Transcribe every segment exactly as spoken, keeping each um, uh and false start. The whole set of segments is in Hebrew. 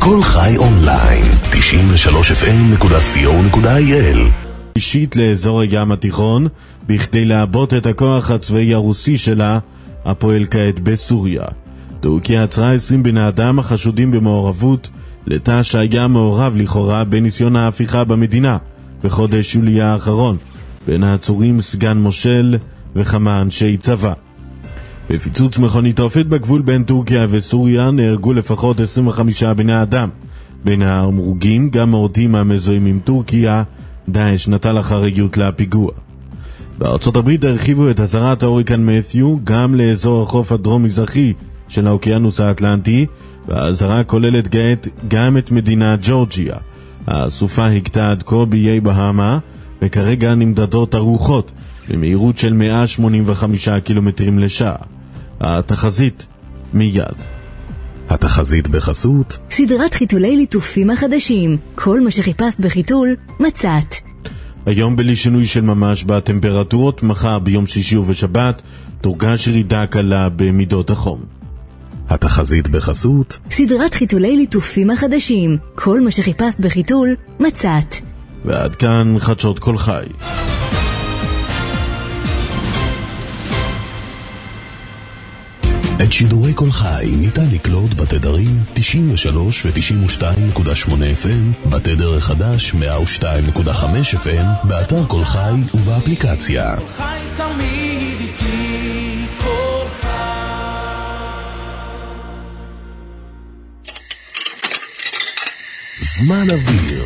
כל חי אונליין, תשעים ושלוש אף אם נקודה סי או נקודה איי אל. אישית לאזור הים התיכון, בכדי לעבות את הכוח הצבאי הרוסי שלה, הפועל כעת בסוריה. טורקיה עצרה עשרים בני אדם החשודים במעורבות, לתא שהיה מעורב לכאורה בניסיון ההפיכה במדינה, בחודש יולי האחרון, בין העצורים סגן מושל וכמה אנשי צבא. בפיצוץ מכונית תופת בגבול בין טורקיה וסוריה נהרגו לפחות עשרים וחמישה בני אדם. בין ההרוגים גם מורדים המזוהים עם טורקיה, דאעש נטל אחריות לפיגוע. בארצות הברית הרחיבו את אזהרת ההוריקן מת'יו גם לאזור החוף הדרום-מזרחי של האוקיינוס האטלנטי, והאזהרה כוללת גאת גם את מדינת ג'ורג'יה. הסופה הכתה עד כה באיי בהאמה, וכרגע נמדדות הרוחות במהירות של מאה שמונים וחמישה קילומטרים לשעה. התחזית מיד. התחזית בחסות סדרת חיתולי ליטופים החדשים. כל מה שחיפשת בחיתול מצאת. היום בלי שינוי של ממש בטמפרטורות, מחר ביום שישי ובשבת תורגש ירידה קלה במידות החום. התחזית בחסות סדרת חיתולי ליטופים החדשים. כל מה שחיפשת בחיתול מצאת. ועד כאן חדשות כל חי. את שידורי כל חי ניתן לקלוט בתדרים תשעים ושלוש ו-תשעים ושתיים נקודה שמונה אף אם, בתדר החדש מאה ושתיים נקודה חמש אף אם, באתר כל חי ובאפליקציה. כל חי תמיד איתי, כל חי. זמן אוויר.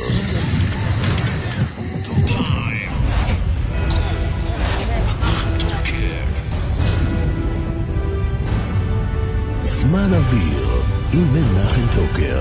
זמן אוויר עם מנחם טוקר.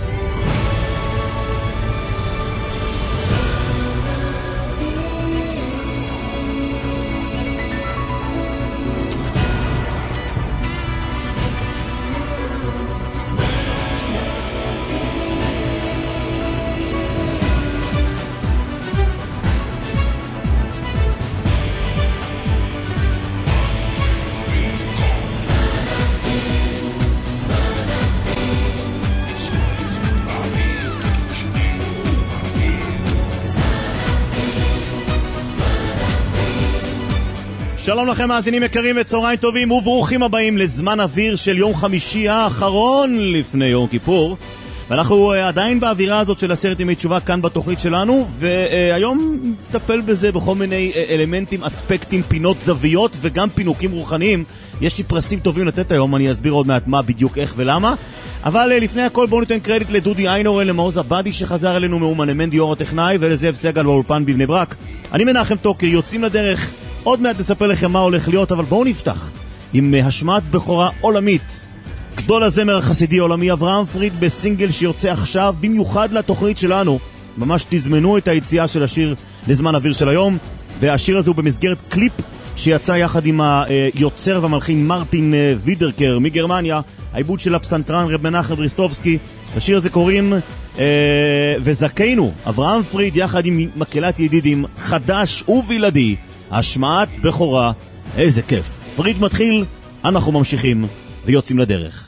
שלום לכם מאזינים יקרים וצהריים טובים וברוכים הבאים לזמן אוויר של יום חמישי האחרון לפני יום כיפור, ואנחנו עדיין באווירה הזאת של עשרת ימי תשובה כאן בתוכנית שלנו, והיום נטפל בזה בכל מיני אלמנטים, אספקטים, פינות, זוויות וגם פינוקים רוחניים. יש לי פרסים טובים לתת היום, אני אסביר עוד מעט מה בדיוק, איך ולמה. אבל לפני הכל בואו ניתן קרדיט לדודי איינורן, למעוז הבאדי שחזר אלינו מאומן, למנדי אור הטכנאי, ולזאב סגל באולפן בבני ברק. אני מנחם טוקר, יוצאים לדרך. עוד מעט נספר לכם מה הולך להיות, אבל בואו נפתח עם השמעת בכורה עולמית. גדול הזמר החסידי העולמי אברהם פריד בסינגל שיוצא עכשיו במיוחד לתוכנית שלנו. ממש תזמנו את היציאה של השיר לזמן אוויר של היום, והשיר הזה הוא במסגרת קליפ שיצא יחד עם היוצר והמלחין מרטין וידרקר מגרמניה, העיבוד של הפסנתרן רב מנחם בריסטובסקי. השיר הזה קוראים אה, וזכינו, אברהם פריד יחד עם מקהלת ידידים חדש ובלעדי, השמעת בכורה. איזה כיף. פריד מתחיל, אנחנו ממשיכים ויוצאים לדרך.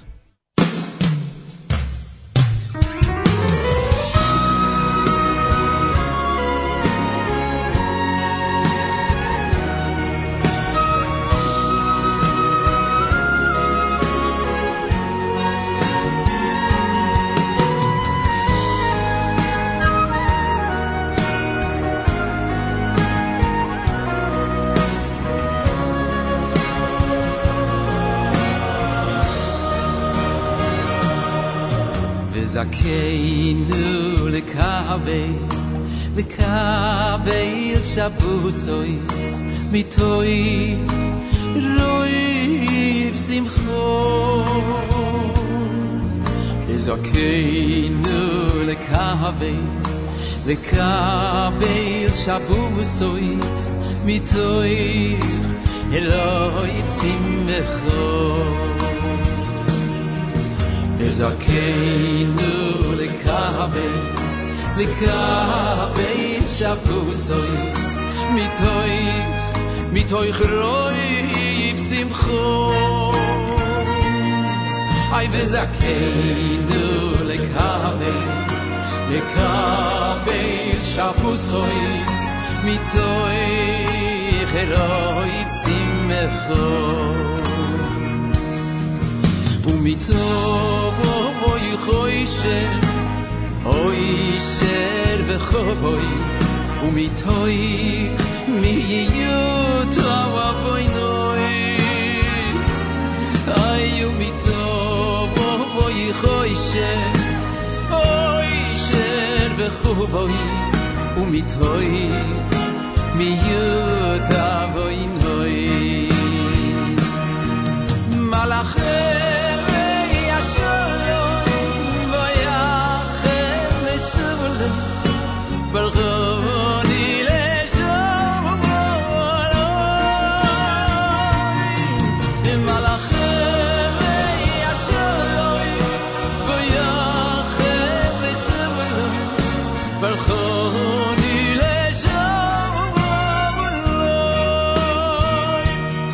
זכינו לקבל, לקבל שבוסויס מתוי רויב שמחו. זכינו לקבל, לקבל שבוסויס מתוי רויב שמחו. זכינו לקבל, לקבל שבוסויס מתוי מתוי רויב שמחו. היי וזכינו לקבל, יקבל שבוסויס מתוי חרוי שמחו ומתו בוי חוישר אוי שר וחובוי ומתוי מיות אבוי נויס אי ומתו בוי חוישר אוי שר וחובוי ומתוי מיות אבוי נויס מלאכי برغوني لشوم ولوي ملخم يا شلوي ويا خير شمل برغوني لشوم ولوي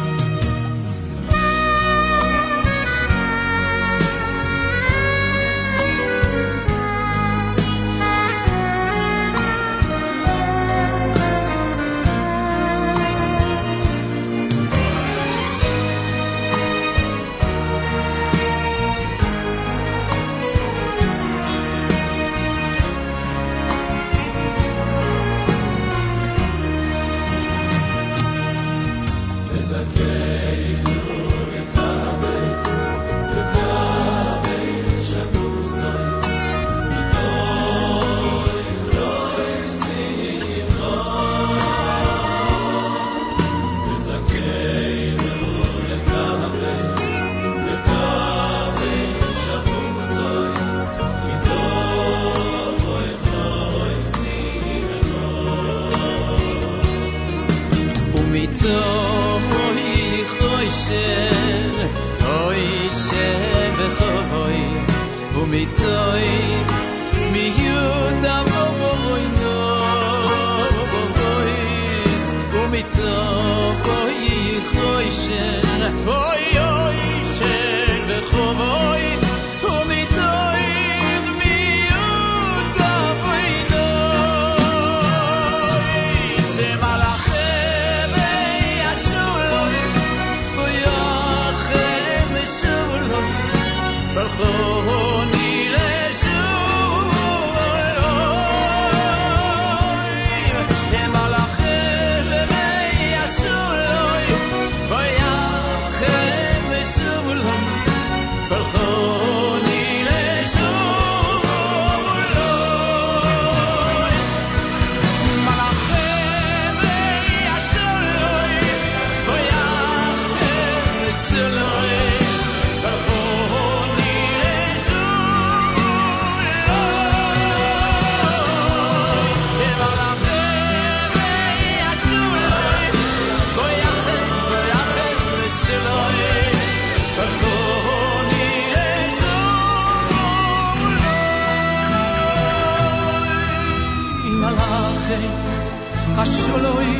השלוי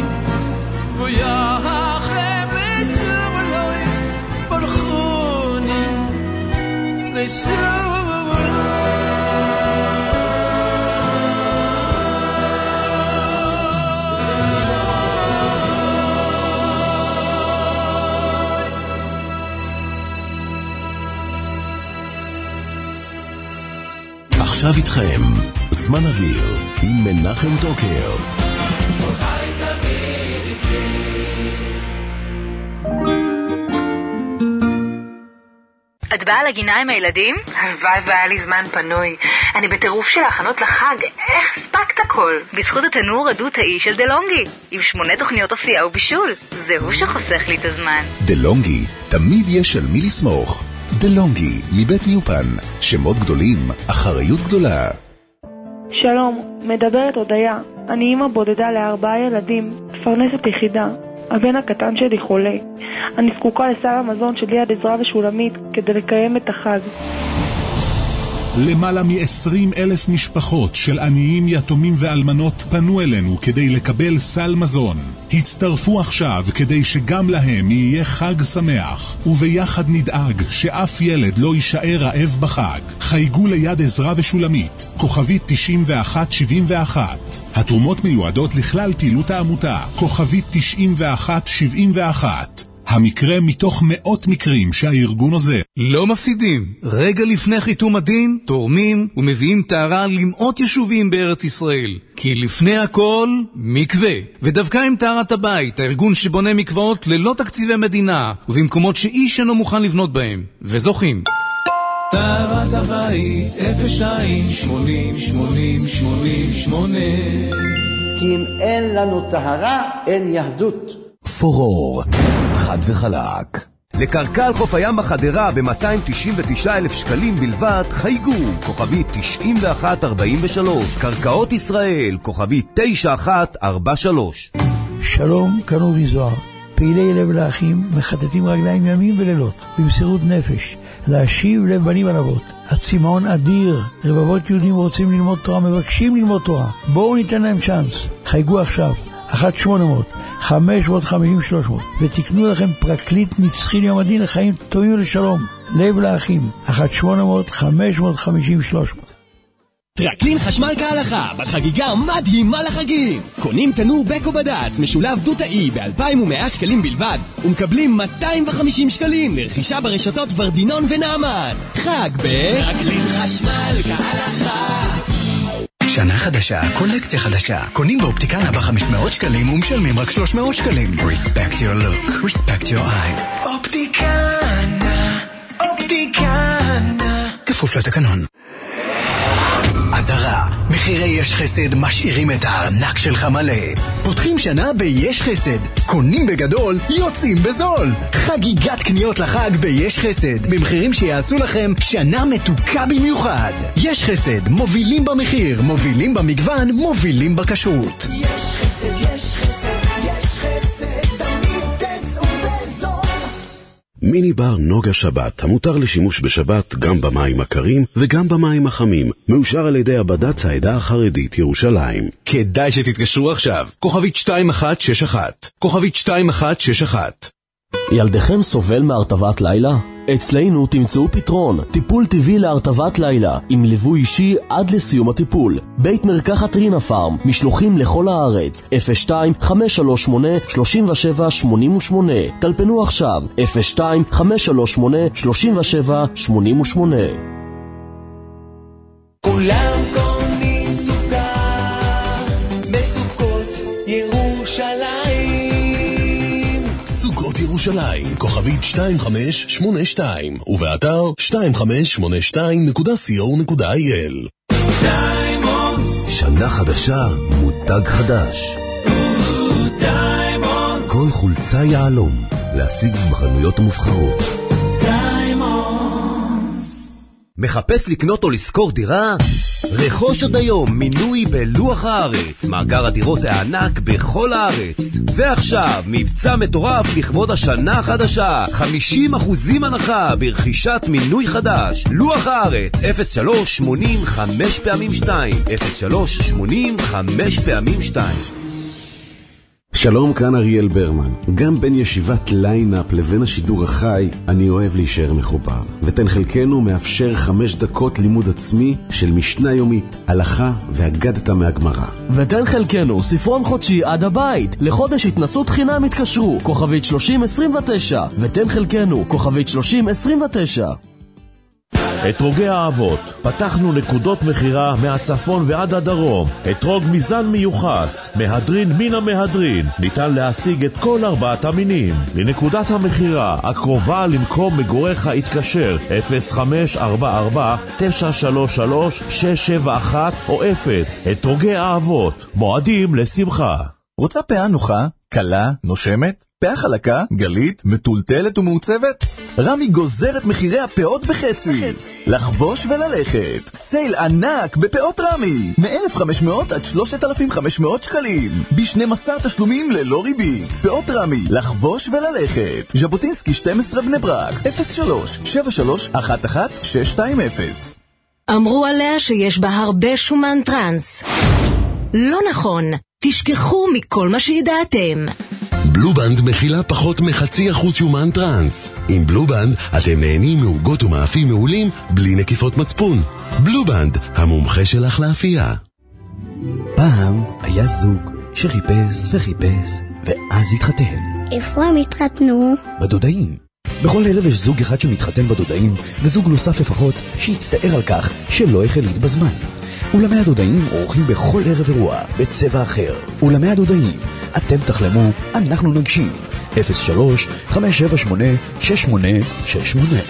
ויחם לשמלוי ברכוני לשמלוי עכשיו איתכם זמן אוויר עם מנחם טוקר. את באה לגינה עם הילדים? הלוואי והיה לי זמן פנוי. אני בטירוף של ההכנות לחג. איך הספקת הכל? בזכות התנור עדות האיש של דלונגי, עם שמונה תוכניות אופייה ובישול. זהו שחוסך לי את הזמן. דלונגי, תמיד יש על מי לסמוך. דלונגי, מבית ניופן. שמות גדולים, אחריות גדולה. שלום, מדברת הודיה. אני אמא בודדה לארבעה ילדים, מפרנסת יחידה. הבן הקטן שלי חולה. אני זקוקה לסל המזון של יד עזרא ושולמית כדי לקיים את החג. למעלה מ-עשרים אלף משפחות של עניים, יתומים ואלמנות פנו אלינו כדי לקבל סל מזון. הצטרפו עכשיו כדי שגם להם יהיה חג שמח, וביחד נדאג שאף ילד לא יישאר רעב בחג. חייגו ליד עזרה ושולמית, כוכבית תשעים ואחת שבעים ואחת. התרומות מיועדות לכלל פעילות העמותה, כוכבית תשעים ואחת שבעים ואחת. המקרה מתוך מאות מקרים שהארגון עוזר. לא מפסידים. רגע לפני חיתום הדין, תורמים ומביאים טהרה למאות יישובים בארץ ישראל. כי לפני הכל, מקווה. ודווקא עם טהרת הבית, הארגון שבונה מקוואות ללא תקציבי מדינה, ובמקומות שאיש אינו מוכן לבנות בהם. וזוכים. טהרת הבית, אפס שתיים שמונים שמונים שמונים שמונה. כי אם אין לנו טהרה, אין יהדות. פורור, חד וחלק. לקרקל חוף הים בחדרה ב-מאתיים תשעים ותשעה אלף שקלים בלבד, חייגו, כוכבית תשעים ואחת ארבעים ושלוש. קרקעות ישראל, כוכבית תשע אחת ארבע שלוש. שלום, כאן אורי זוהר. פעילי לב לאחים מחטטים רגליים ימים ולילות, במסירות נפש, להשיב לב בנים על אבות. הצמאון אדיר, רבבות יהודים רוצים ללמוד תורה, מבקשים ללמוד תורה. בואו ניתן להם צ'אנס. חייגו עכשיו. אחת שמונה מאות חמש מאות חמישים שלוש מאות ותקנו לכם פרקליט נצחי ליום הדין לחיים טובים ולשלום. לב לאחים, אחת שמונה מאות חמש מאות חמישים שלוש מאות. טרקלין חשמל כהלכה, בחגיגה מדהימה לחגים. קונים תנור בקו בד"ץ משולב דו-תאי ב-אלפיים ומאה שקלים בלבד, ומקבלים מאתיים וחמישים שקלים לרכישה ברשתות ורדינון ונעמן. חג בטרקלין חשמל כהלכה. שנה חדשה, קולקציה חדשה. קונים באופטיקנה ב-חמש מאות שקלים ומשלמים רק שלוש מאות שקלים. Respect your look, respect your eyes. אופטיקנה, אופטיקנה. כפוף לתקנון. עזרה, מחירי יש חסד משאירים את הארנק שלך מלא. פותחים שנה ביש חסד. קונים בגדול, יוצאים בזול. חגיגת קניות לחג ביש חסד. במחירים שיעשו לכם שנה מתוקה במיוחד. יש חסד, מובילים במחיר, מובילים במגוון, מובילים בכשרות. יש חסד, יש חסד, יש חסד, תמיד תצאו בזול. מיני בר נוגה שבת, המותר לשימוש בשבת גם במים הקרים וגם במים החמים, מאושר על ידי הבד"ץ העדה החרדית ירושלים. כדאי שתתקשרו עכשיו, כוכבית שתיים אחת שש אחת, כוכבית שתיים אחת שש אחת. ילדכם סובל מהרטבת לילה? אצלנו תמצאו פתרון, טיפול טבעי להרטבת לילה, עם ליווי אישי עד לסיום הטיפול. בית מרקחת רינה פארם, משלוחים לכל הארץ, אפס שתיים חמש שלוש שמונה שלוש שבע שמונה שמונה. טלפנו עכשיו, אפס שתיים חמש שלוש שמונה שלוש שבע שמונה שמונה. כולם קונים סוכר בסוכות ירושלים. סוכות ירושלים, כוכבית שתיים חמש שמונה שתיים, ובאתר שתיים חמש שמונה שתיים נקודה סי או נקודה איי אל. שנה חדשה, מותג חדש. כל חולצה יעלום, להשיג בחנויות המובחרות. מחפש לקנות או לשכור דירה? רכוש עוד היום מינוי בלוח הארץ, מאגר הדירות הענק בכל הארץ. ועכשיו מבצע מטורף לכבוד השנה החדשה, חמישים אחוזים הנחה ברכישת מינוי חדש. לוח הארץ, אפס שלוש שמונים חמש פעמים שתיים, אפס שלוש שמונים חמש פעמים שתיים. שלום, כאן אריאל ברמן. גם בין ישיבת ליינאפ לבין השידור החי, אני אוהב להישאר מחובר. ותן חלקנו מאפשר חמש דקות לימוד עצמי של משנה יומית, הלכה והגדתה מהגמרא. ותן חלקנו ספרון חודשי עד הבית. לחודש התנסות חינם התקשרו, כוכבית שלושים עשרים ותשע. ותן חלקנו, כוכבית שלושים עשרים ותשע. אתרוגי האבות, פתחנו נקודות מחירה מהצפון ועד הדרום. אתרוג מזן מיוחס, מהדרין מן המהדרין, ניתן להשיג את כל ארבעת המינים. לנקודת המחירה הקרובה למקום מגוריך התקשר אפס חמש ארבע ארבע תשע שלוש שלוש שש שבע אחת או אפס. אתרוגי האבות, מועדים לשמחה. רוצה פאה נוחה, קלה, נושמת? פאה חלקה, גלית, מטולטלת ומעוצבת? רמי גוזר את מחירי הפאות בחצי. לחבוש וללכת. סייל ענק בפאות רמי. מ-אלף וחמש מאות עד שלושת אלפים וחמש מאות שקלים. ב-שנים עשר תשלומים ללא ריבית. פאות רמי. לחבוש וללכת. ז'בוטינסקי שתים עשרה בני ברק. אפס שלוש שבע שלוש אחת אחת שש שתיים אפס. אמרו עליה שיש בה הרבה שומן טרנס. לא נכון, תשכחו מכל מה שידעתם. בלובנד מכילה פחות מחצי אחוז שומן טרנס. עם בלובנד אתם נהנים מעוגות ומאפים מעולים בלי נקיפות מצפון. בלובנד, המומחה שלך לאפייה. פעם היה זוג שחיפש וחיפש ואז התחתן. איפה הם התחתנו? בדודאים. בכל ערב יש זוג אחד שמתחתן בדודאים וזוג נוסף לפחות שיצטער על כך שלא החליט בזמן. אולמי הדודאים עורכים בכל ערב אירוע בצבע אחר. אולמי הדודאים, אתם תחלמו, אנחנו נגשים. אפס שלוש חמש שבע שמונה שש שמונה שש שמונה.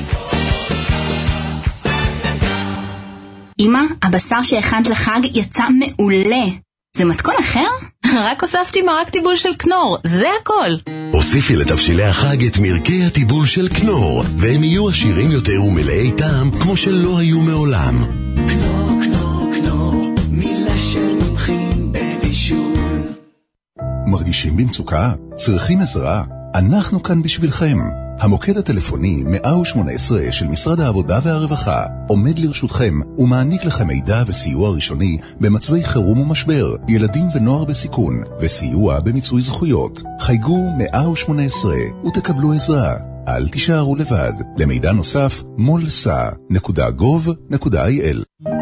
אמא, הבשר שהכנת לחג יצא מעולה. זה מתכון אחר? רק הוספתי מרק טיבול של כנור, זה הכל. הוסיפי לתבשילי החג את מרקי הטיבול של כנור, והם יהיו עשירים יותר ומלאי טעם כמו שלא היו מעולם. כנור, כנור, כנור, מילה של מומחים בבישול. מרגישים במצוקה? צריכים עזרה? אנחנו כאן בשבילכם. המוקד הטלפוני מאה ושמונה עשרה של משרד העבודה והרווחה עומד לרשותכם ומעניק לכם מידע וסיוע ראשוני במצבי חירום ומשבר, ילדים ונוער בסיכון, וסיוע במיצוי זכויות. חייגו מאה ושמונה עשרה ותקבלו עזרה. אל תישארו לבד. למידע נוסף מולסה נקודה גוב נקודה איי אל.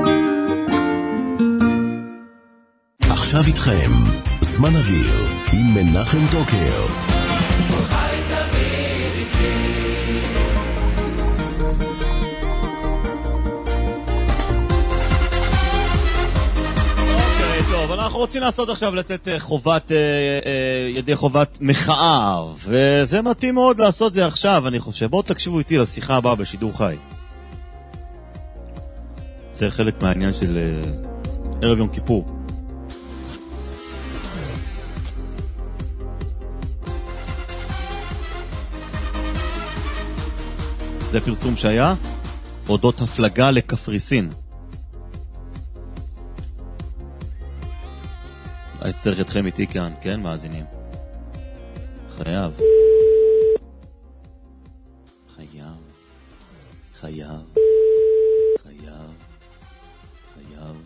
עכשיו איתכם זמן אוויר עם מנחם טוקר. אנחנו רוצים לעשות עכשיו לצאת חובת, ידי חובת מחאה, וזה מתאים מאוד לעשות זה עכשיו, אני חושב. בואו תקשיבו איתי לשיחה הבאה בשידור חי. זה חלק מהעניין של ערב יום כיפור. זה פרסום שהיה אודות הפלגה לקפריסין. אני צריך אתכם איתי כאן, כן, מאזינים? חייב. חייב. חייב. חייב. חייב.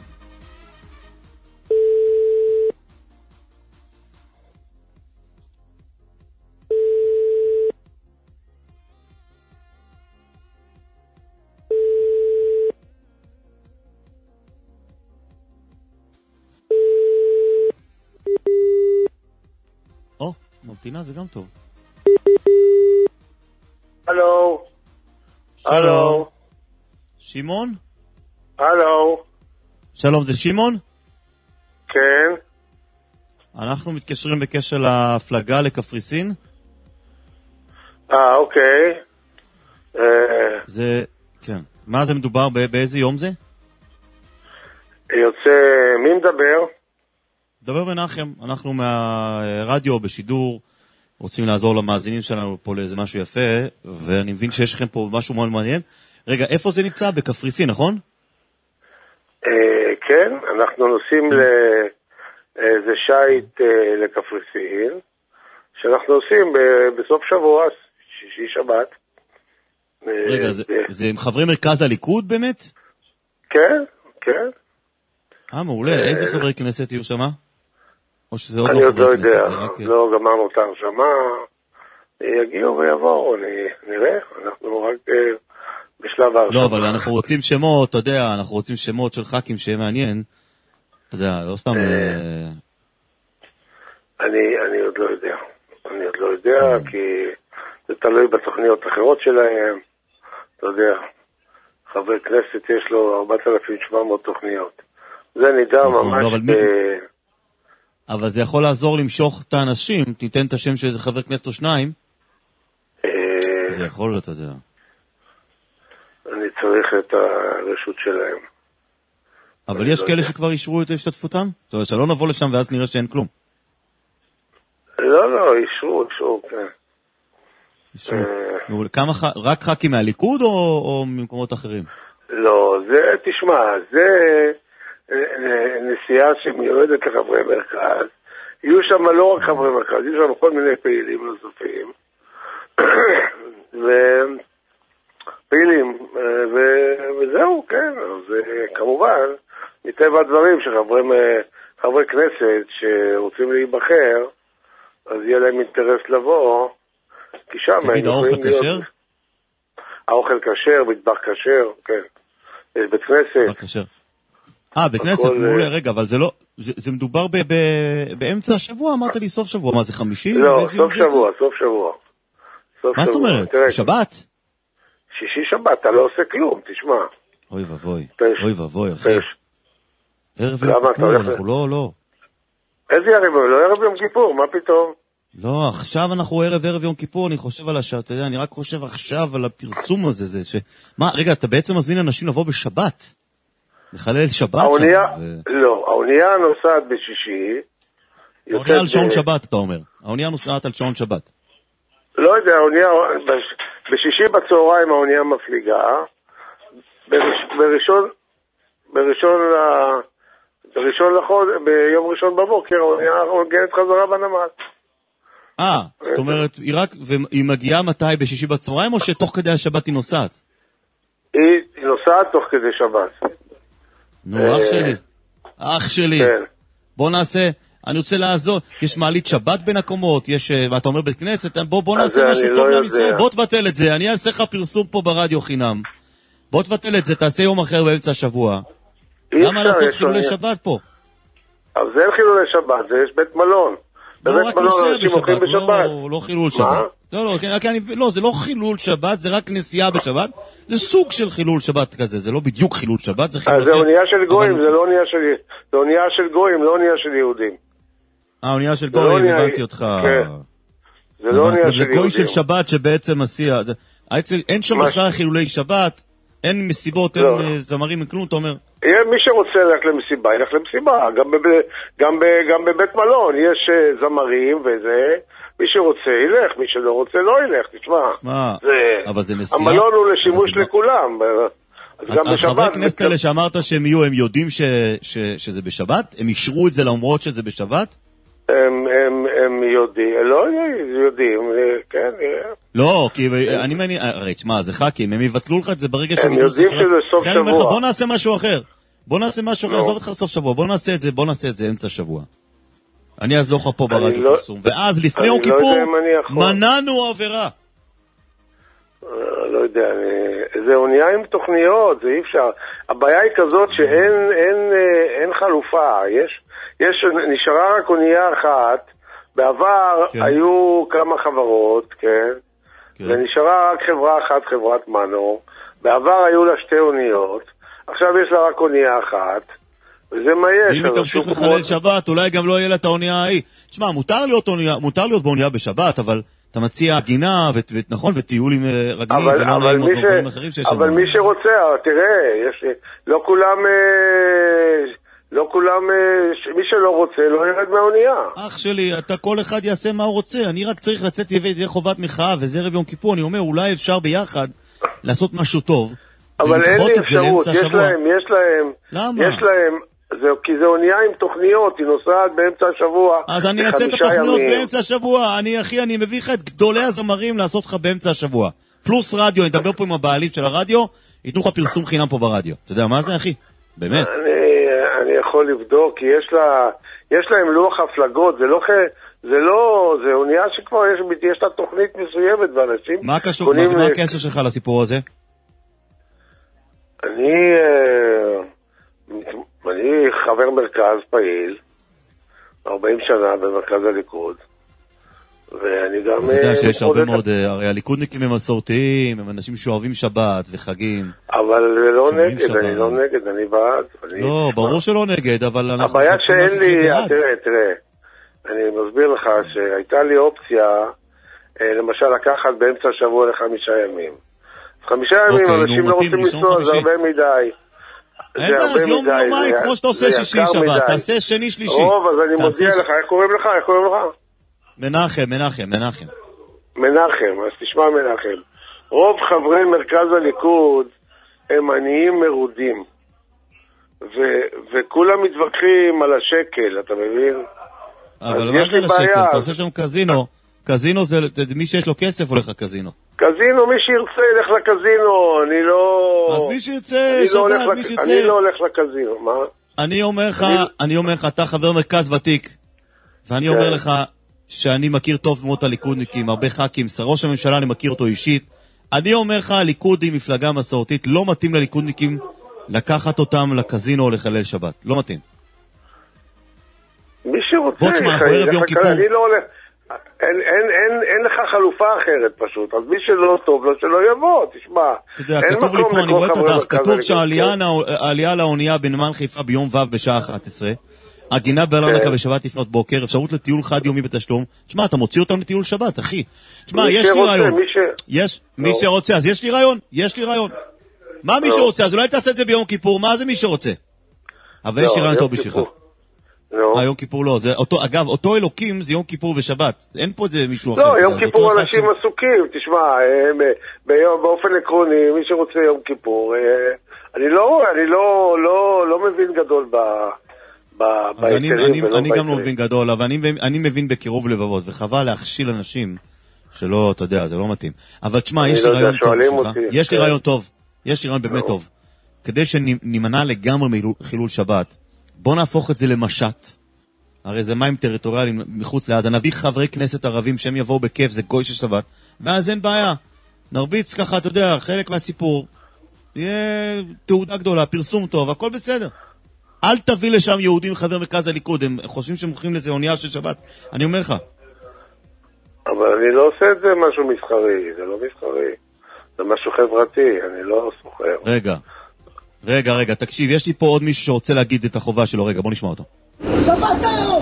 ממתינה זה גם טוב. הלו. הלו. שמעון? הלו. שלום, זה שמעון? כן. אנחנו מתקשרים בקשר להפלגה לקפריסין. אה, אוקיי. זה, כן. מה זה מדובר? באיזה יום זה? יוצא, מי מדבר? דבר מנחם, אנחנו מהרדיו בשידור, רוצים לעזור למאזינים שלנו פה לאיזה משהו יפה, ואני מבין שיש לכם פה משהו מאוד מעניין. רגע, איפה זה נמצא? בקפריסין, נכון? כן, אנחנו נוסעים לאיזה שייט לקפריסין, שאנחנו עושים בסוף שבוע, שישי שבת. רגע, זה עם חברי מרכז הליכוד באמת? כן, כן. אה, מעולה. איזה חברי כנסת יהיו שמה? או שזה עוד אני לא עוד לא חברי יודע, כנסת? לא גמרנו את ההרשמה, יגיעו ויבואו, נראה, אנחנו רק בשלב ההרשמה. לא, אבל אנחנו רוצים שמות, אתה יודע, אנחנו רוצים שמות של ח"כים שיהיה מעניין, אתה יודע, לא סתם... אני עוד לא יודע, אני עוד לא יודע, כי זה תלוי בתוכניות אחרות שלהם, אתה יודע, חבר כנסת יש לו ארבעת אלפים ושבע מאות תוכניות. זה נדע ממש... אבל זה יכול לעזור למשוך את האנשים, תיתן את השם של איזה חבר כנסת או שניים, זה יכול להיות, אתה יודע. אני צריך את הרשות שלהם. אבל יש כאלה שכבר אישרו את השתתפותם? זאת אומרת, שלא נבוא לשם ואז נראה שאין כלום. לא, לא, אישרו, אישרו, כן. אישרו. כמה, רק ח"כים מהליכוד או ממקומות אחרים? לא, זה, תשמע, זה נסיעה שמיועדת לחברי מרכז. יהיו שם לא רק חברי מרכז, יהיו שם כל מיני פעילים נוספים. פעילים, וזהו, כן, אז כמובן, מטבע הדברים שחברי כנסת שרוצים להיבחר, אז יהיה להם אינטרס לבוא, כי שם... תגיד, האוכל כשר? האוכל כשר, מטבח כשר, כן. יש בית כנסת. כשר. אה, בית כנסת, מעולה, רגע, אבל זה לא... זה מדובר באמצע השבוע? אמרת לי סוף שבוע, מה זה חמישי? לא, סוף שבוע, סוף שבוע. מה זאת אומרת? שבת? שישי שבת, אתה לא עושה כלום, תשמע. אוי ובוי, אוי ובוי, אחי. ערב יום כיפור, אנחנו לא, לא. איזה ערב? לא ערב יום כיפור, מה פתאום? לא, עכשיו אנחנו ערב ערב יום כיפור, אני חושב על השעה, אתה יודע, אני רק חושב עכשיו על הפרסום הזה, זה ש... מה, רגע, אתה בעצם מזמין אנשים לבוא בשבת? לחלל שבת? האונייה, לא, האונייה נוסעת בשישי. האונייה על שעון שבת, אתה אומר. האונייה נוסעת על שעון שבת. לא יודע, האונייה, בשישי בצהריים האונייה מפליגה, בראשון, בראשון, בראשון לחוד, ביום ראשון בבוקר, האונייה מגיעה חזרה בנמל. אה, זאת אומרת, היא רק, והיא מגיעה מתי, בשישי בצהריים, או שתוך כדי השבת היא נוסעת? היא נוסעת תוך כדי שבת. נו, אח שלי, אח שלי. בוא נעשה... אני רוצה לעזור, יש מעלית שבת בין הקומות, יש, ואתה אומר בית כנסת, בוא, בוא נעשה משהו טוב לעם ישראל, בוא תבטל את זה, אני אעשה לך פרסום פה ברדיו חינם, בוא תבטל את זה, תעשה יום אחר באמצע השבוע, למה לעשות חילולי שבת פה? אבל זה אין חילולי שבת, זה יש בית מלון, בבית מלון אנשים הולכים בשבת. לא חילול שבת, לא, לא, לא, זה לא חילול שבת, זה רק נסיעה בשבת, זה סוג של חילול שבת כזה, זה לא בדיוק חילול שבת, זה חילול אחר. זה אונייה של גויים, זה לא אונייה של, זה אונייה של גויים, לא אונייה של יהודים. האונייה של גוי, הבנתי אותך. זה לא אונייה של יהודים. זה גוי של שבת שבעצם עשייה. אין שם בכלל חילולי שבת, אין מסיבות, אין זמרים, אין כלום, אתה אומר. מי שרוצה ללכת למסיבה, ילך למסיבה. גם בבית מלון יש זמרים וזה. מי שרוצה ילך, מי שלא רוצה לא ילך, תשמע. אבל זה נסיעה. המלון הוא לשימוש לכולם. החברי כנסת האלה שאמרת שהם יהיו, הם יודעים שזה בשבת? הם אישרו את זה למרות שזה בשבת? הם יודעים, לא יודעים, כן. לא, כי אני מניח, הרי, תשמע, זה חכים, הם יבטלו לך את זה ברגע שהם יודעים שזה סוף שבוע. בוא נעשה משהו אחר. בוא נעשה משהו אחר, עזוב אותך סוף שבוע. בוא נעשה את זה, בוא נעשה את זה אמצע שבוע. אני אעזור לך פה ברדיו פרסום. ואז לפני יום כיפור, מנענו עבירה. לא יודע, זה אונייה עם תוכניות, זה אי אפשר. הבעיה היא כזאת שאין חלופה, יש... יש, נשארה רק אונייה אחת, בעבר כן. היו כמה חברות, כן? כן, ונשארה רק חברה אחת, חברת מנו, בעבר היו לה שתי אוניות, עכשיו יש לה רק אונייה אחת, וזה מה יש. אם היא תמשיך לחלל שבת, אולי גם לא יהיה לה את האונייה ההיא. תשמע, מותר להיות, אונייה, מותר להיות באונייה בשבת, אבל אתה מציע גינה, נכון, וטיולים רגלים, אבל, ולא אבל, נעים מי, ש... אבל מי שרוצה, תראה, יש... לא כולם... לא כולם, מי שלא רוצה, לא ירד מהאונייה. אח שלי, אתה כל אחד יעשה מה הוא רוצה. אני רק צריך לצאת ידי חובת מחאה, וזה ערב יום כיפור. אני אומר, אולי אפשר ביחד לעשות משהו טוב. אבל אין לי אפשרות, יש להם, יש להם. למה? יש להם, זה, כי זה אונייה עם תוכניות, היא נוסעת באמצע השבוע. אז אני אעשה את התוכניות ימים. באמצע השבוע. אני, אחי, אני מביא לך את גדולי הזמרים לעשות לך באמצע השבוע. פלוס רדיו, אני אדבר פה עם הבעלים של הרדיו, ייתנו לך פרסום חינם פה ברדיו. אתה יודע מה זה, אחי? באמת. אני... אני יכול לבדוק, כי יש לה, יש להם לוח הפלגות, זה לא, זה לא, זה אונייה שכבר יש, יש לה תוכנית מסוימת, ואנשים... מה קשור, מה, מה הקשר שלך לסיפור הזה? אני, אני חבר מרכז פעיל, ארבעים שנה במרכז הליכוד, ואני גם... אתה יודע שיש הרבה מאוד, הרי הליכודניקים הם מסורתיים, הם אנשים שאוהבים שבת וחגים. אבל לא נגד, אני לא נגד, אני בעד. לא, ברור שלא נגד, אבל אנחנו... הבעיה שאין לי, תראה, תראה, אני מסביר לך שהייתה לי אופציה, למשל לקחת באמצע השבוע לחמישה ימים. חמישה ימים אנשים לא רוצים לנסוע, זה הרבה מדי. אין דה, אז יום יומיים, כמו שאתה עושה שישי שבת, תעשה שני שלישי. רוב, אז אני מודיע לך, איך קוראים לך? איך קוראים לך? מנחם, מנחם, מנחם. מנחם, אז תשמע מנחם. רוב חברי מרכז הליכוד הם עניים מרודים. ו- וכולם מתווכחים על השקל, אתה מבין? אבל מה זה על השקל? אתה עושה שם קזינו. קזינו זה, מי שיש לו כסף הולך לקזינו. קזינו, מי שירצה ילך לקזינו, אני לא... אז מי שירצה, שבת, מי שירצה... אני לא הולך לקזינו, מה? אני אומר לך, אני אומר לך, אתה חבר מרכז ותיק, ואני אומר לך שאני מכיר טוב מאוד את הליכודניקים, הרבה ח"כים, ראש הממשלה אני מכיר אותו אישית. אני אומר לך, הליכוד היא מפלגה מסורתית, לא מתאים לליכודניקים לקחת אותם לקזינו או לחלל שבת, לא מתאים. מי שרוצה, בוא תשמע, אנחנו ערב יום כיפור. אני לא הולך... אין, אין, אין, אין לך חלופה אחרת פשוט, אז מי שלא טוב לו שלא יבוא, תשמע. אתה יודע, כתוב לי פה, אני רואה את הדף, כתוב שהעלייה לאונייה בנמל חיפה ביום ו' בשעה אחת עשרה, הגינה באלונקה בשבת לפנות בוקר, אפשרות לטיול חד יומי בתשלום. תשמע, אתה מוציא אותם לטיול שבת, אחי. תשמע, יש לי רעיון. יש, מי שרוצה, אז יש לי רעיון, יש לי רעיון. מה מי שרוצה? אז אולי תעשה את זה ביום כיפור, מה זה מי שרוצה? אבל יש לי רעיון טוב בשבילך. אה, יום כיפור לא, זה אותו, אגב, אותו אלוקים זה יום כיפור ושבת, אין פה איזה מישהו אחר. לא, יום כיפור אנשים עסוקים, תשמע, באופן עקרוני, מי שרוצה יום כיפור, אני לא, אני לא, לא, לא מבין גדול ב... אני, אני, אני גם לא מבין גדול, אבל אני, אני מבין בקירוב לבבות, וחבל להכשיל אנשים שלא, אתה יודע, זה לא מתאים. אבל תשמע, יש לי רעיון טוב, יש לי רעיון טוב, יש לי רעיון באמת טוב. כדי שנימנע לגמרי מחילול שבת, בוא נהפוך את זה למשט. הרי זה מים טריטוריאליים מחוץ לעזה. נביא חברי כנסת ערבים שהם יבואו בכיף, זה גוי של שבת, ואז אין בעיה. נרביץ ככה, אתה יודע, חלק מהסיפור, יהיה תעודה גדולה, פרסום טוב, הכל בסדר. אל תביא לשם יהודים חבר מרכז הליכוד, הם חושבים שהם מוכרים לזה אונייה של שבת. אני אומר לך. אבל אני לא עושה את זה משהו מסחרי, זה לא מסחרי. זה משהו חברתי, אני לא סוחר. רגע, רגע, רגע, תקשיב, יש לי פה עוד מישהו שרוצה להגיד את החובה שלו, רגע, בוא נשמע אותו. שבת היום!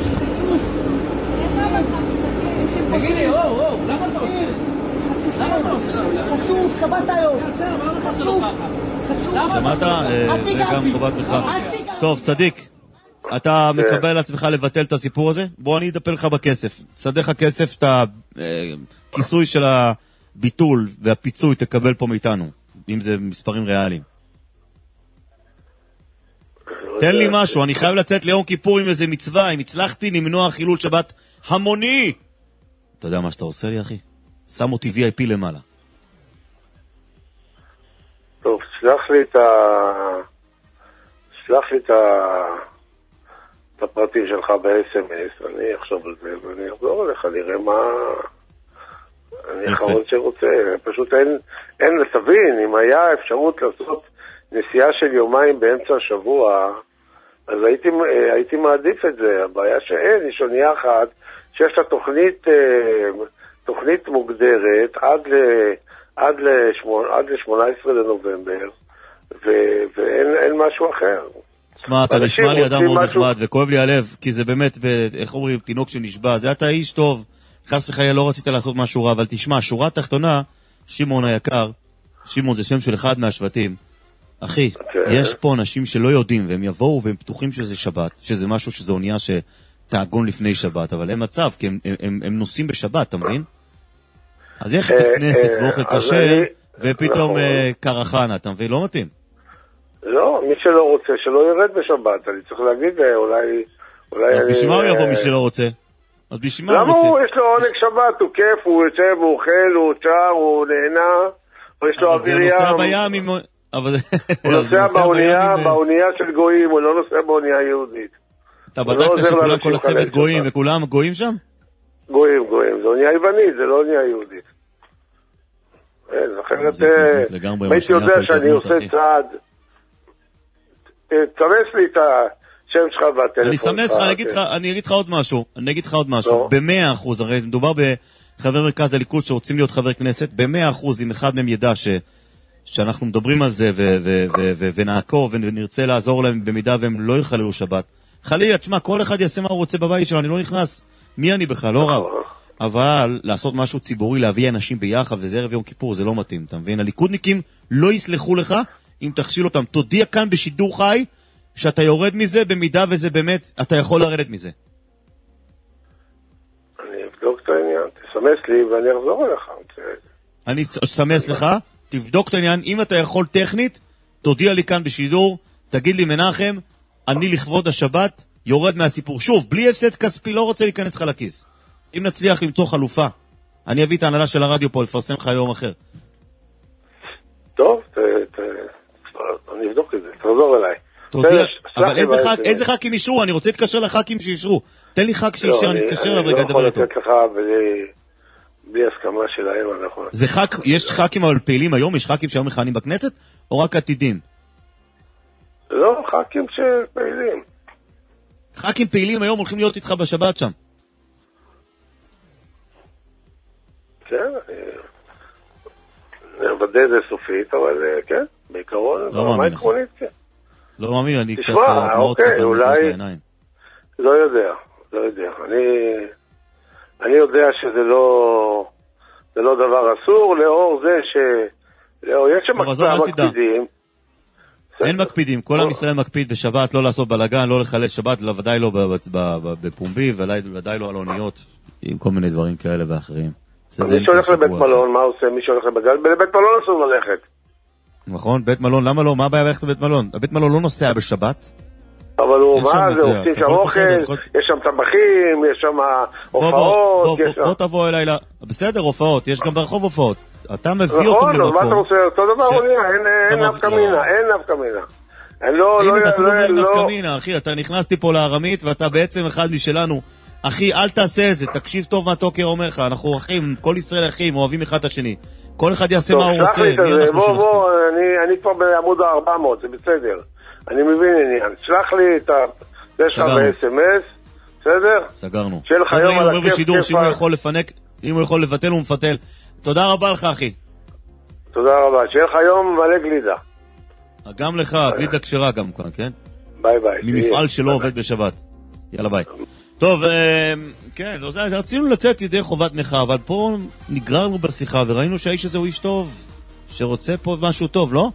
תגיד לי, וואו, וואו, למה אתה עושה? למה אתה עושה? חצוף, שבת היום! חצוף! שמעת? זה גם חובת בכך. טוב, צדיק, אתה מקבל לעצמך לבטל את הסיפור הזה? בוא אני אדפל לך בכסף. סדך הכסף, את הכיסוי של הביטול והפיצוי תקבל פה מאיתנו, אם זה מספרים ריאליים. תן לי משהו, אני חייב לצאת ליום כיפור עם איזה מצווה, אם הצלחתי למנוע חילול שבת המוני. אתה יודע מה שאתה עושה לי, אחי? שם אותי וי איי פי למעלה. טוב, שלח לי את ה... שלח לי את ה... את הפרטים שלך ב-אס אם אס, אני אחשוב על זה ואני אחזור אליך, נראה מה... אני אחרון שרוצה, פשוט אין, אין לתבין, אם היה אפשרות לעשות נסיעה של יומיים באמצע השבוע, אז הייתי, הייתי מעדיף את זה. הבעיה שאין, יש אונייה אחת שיש לה תוכנית, תוכנית מוגדרת עד ל... עד ל-שמונה עשרה לנובמבר, ואין משהו אחר. תשמע, אתה נשמע לי אדם מאוד נחמד, וכואב לי הלב, כי זה באמת, איך אומרים, תינוק שנשבע, זה אתה איש טוב, חס וחלילה לא רצית לעשות משהו רע, אבל תשמע, שורה התחתונה, שמעון היקר, שמעון זה שם של אחד מהשבטים, אחי, יש פה אנשים שלא יודעים, והם יבואו והם פתוחים שזה שבת, שזה משהו, שזה אונייה שתעגון לפני שבת, אבל אין מצב, כי הם נוסעים בשבת, אתה מבין? אז איך בית כנסת ואוכל קשר, ופתאום קרחנה, אתה מבין? לא מתאים. לא, מי שלא רוצה, שלא ירד בשבת. אני צריך להגיד, אולי... אז בשביל מה הוא יבוא מי שלא רוצה? אז בשביל מה הוא רוצה? למה הוא? יש לו עונג שבת, הוא כיף, הוא יושב, הוא אוכל, הוא שר, הוא נהנה, יש לו אוויר ים. אבל זה נוסע בים עם... הוא נוסע באונייה, באונייה של גויים, הוא לא נוסע באונייה יהודית. אתה בדקת שכולם כל הצוות גויים, וכולם גויים שם? גויים, גויים, זה אונייה יוונית, זה לא אונייה יהודית. אחרת, הייתי יודע שאני עושה צעד, תסמס לי את השם שלך והטלפון. אני אסמס לך, אני אגיד לך עוד משהו, אני אגיד לך עוד משהו, במאה אחוז, הרי מדובר בחבר מרכז הליכוד שרוצים להיות חבר כנסת, במאה אחוז, אם אחד מהם ידע שאנחנו מדברים על זה ונעקוב ונרצה לעזור להם במידה והם לא יחללו שבת, חלילה, תשמע, כל אחד יעשה מה הוא רוצה בבית שלו, אני לא נכנס, מי אני בכלל, לא רב. אבל לעשות משהו ציבורי, להביא אנשים ביחד, וזה ערב יום כיפור, זה לא מתאים, אתה מבין? הליכודניקים לא יסלחו לך אם תכשיל אותם. תודיע כאן בשידור חי שאתה יורד מזה, במידה וזה באמת, אתה יכול לרדת מזה. אני אבדוק את העניין, תסמס לי ואני אחזור אליך. אני אסמס לך, תבדוק את העניין, אם אתה יכול טכנית, תודיע לי כאן בשידור, תגיד לי מנחם, אני לכבוד השבת יורד מהסיפור. שוב, בלי הפסד כספי, לא רוצה להיכנס לך לכיס. אם נצליח למצוא חלופה אני אביא את ההנהלה של הרדיו פה, לפרסם לך יום אחר. טוב, אני אבדוק את זה, תחזור אליי. תודיע, אבל איזה ח"כים אישרו? אני רוצה להתקשר לח"כים שאישרו. תן לי ח"כ שאישר, אני אתקשר אליו רגע לדבר איתו. אני לא יכול לתת לך בלי הסכמה שלהם, אני יכול... זה ח"כ, יש ח"כים אבל פעילים היום? יש ח"כים שהיום מכהנים בכנסת? או רק עתידים? לא, ח"כים שפעילים. ח"כים פעילים היום הולכים להיות איתך בשבת שם. כן, נוודא את זה סופית, אבל כן, בעיקרון, ברמה עקרונית, כן. לא מאמין, אני קצת... תשמע, אוקיי, אולי... לא יודע, לא יודע. אני... אני יודע שזה לא... זה לא דבר אסור, לאור זה ש... לאור, יש שם מקפידים. אין מקפידים, כל עם ישראל מקפיד בשבת, לא לעשות בלגן, לא לחלל שבת, ודאי לא בפומבי, ודאי לא על אוניות, עם כל מיני דברים כאלה ואחרים. מי שהולך לבית מלון, מה עושה? מי שהולך לבגל? לבית מלון אסור ללכת. נכון, בית מלון, למה לא? מה הבעיה ללכת לבית מלון? הבית מלון לא נוסע בשבת. אבל הוא, מה זה? עושים שם אוכל, יש שם טבחים, יש שם הופעות. בוא תבוא אליי, בסדר, הופעות, יש גם ברחוב הופעות. אתה מביא אותו למקום. נכון, מה אתה רוצה? אותו דבר עולה, אין אף קמינה, אין אף קמינה. הנה, אתה אפילו לא אין אף קמינה, אחי, אתה נכנסתי פה לארמית ואתה בעצם אחד משלנו. אחי, אל תעשה את זה, תקשיב טוב מה טוקר אומר לך, אנחנו אחים, כל ישראל אחים, אוהבים אחד את השני. כל אחד יעשה מה הוא רוצה. בוא, בוא, אני כבר בעמוד ה-ארבע מאות, זה בסדר. אני מבין עניין. שלח לי את זה שלך ב-אס אם אס, בסדר? סגרנו. שיהיה לך יום על הכיף. בשידור שאם הוא יכול לפנק, אם הוא יכול לבטל הוא מפתל. תודה רבה לך, אחי. תודה רבה. שיהיה לך יום מלא גלידה. גם לך, גלידה כשרה גם כאן, כן? ביי ביי. ממפעל שלא עובד בשבת. יאללה ביי. טוב, כן, רצינו לצאת ידי חובת מחאה, אבל פה נגררנו בשיחה וראינו שהאיש הזה הוא איש טוב, שרוצה פה משהו טוב, לא?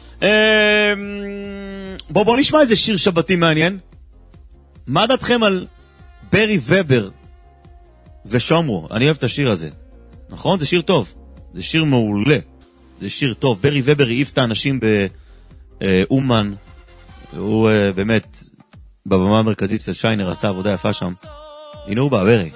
בוא, בוא נשמע איזה שיר שבתי מעניין. מה דעתכם על ברי ובר ושומרו? אני אוהב את השיר הזה. נכון? זה שיר טוב. זה שיר מעולה. זה שיר טוב. ברי ובר העיף את האנשים באומן. הוא באמת... בבמה המרכזית של שיינר עשה עבודה יפה שם. הנה הוא בא, ברי.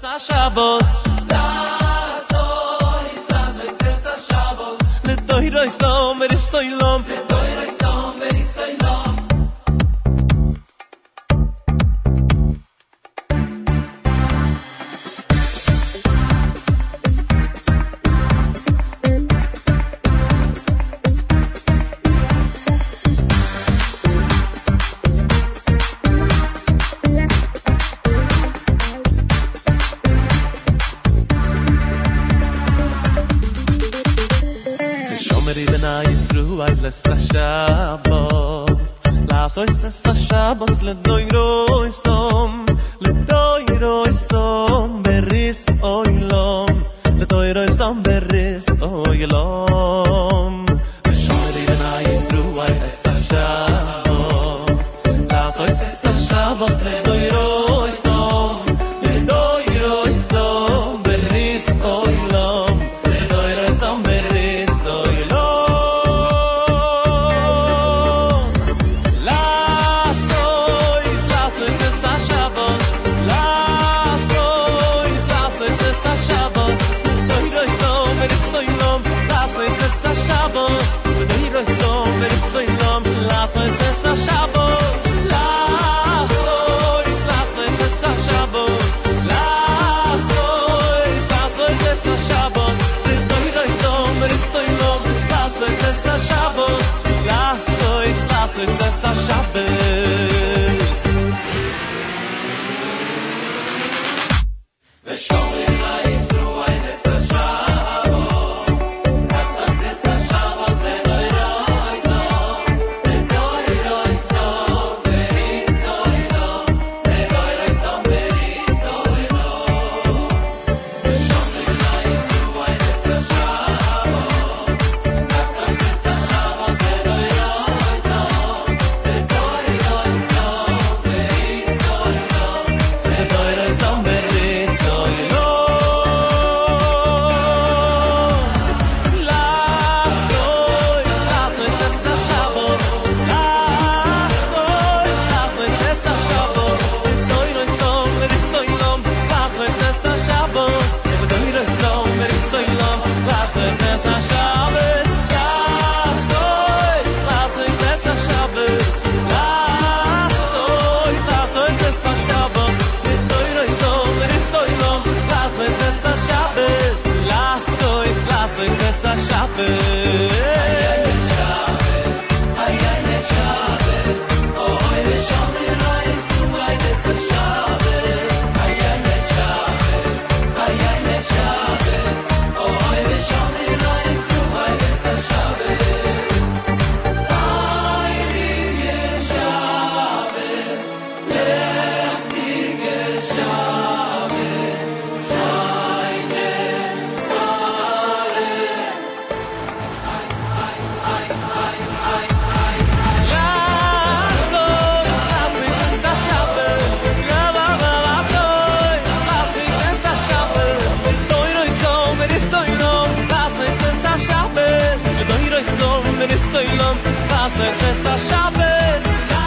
Lesa Shabbos Laso Lesa Shabbos Ledoiro Isom Ledoiro Isom Beris Oilom Ledoiro Isom Beris Oilom Veshomeri B'na Yisru Ay Lesa Shabbos Laso Lesa Shabbos Ledoiro Isom Ledoiro Isom Beris Oilom Ledoiro Isom Beris Oilom Lasso es esa Shabbos Lasso es, lasso es esa Shabbos Lasso es, lasso es esa Shabbos Te doy doy sombra y soy lom Lasso es esa Shabbos Lasso es, lasso es esa Shabbos Veshomri ma Yisru ein esa Shabbos Lasso es esa Shabbos Le doy doy sombra Shabbos, essa Shabbos. Lasois, lasois essa Shabbos. Lasois, lasois essa Shabbos. Nitoiroisom, nitoirom. Lasois essa Shabbos. Lasois, lasois essa Shabbos. Soilom, was es ist das Shabbos.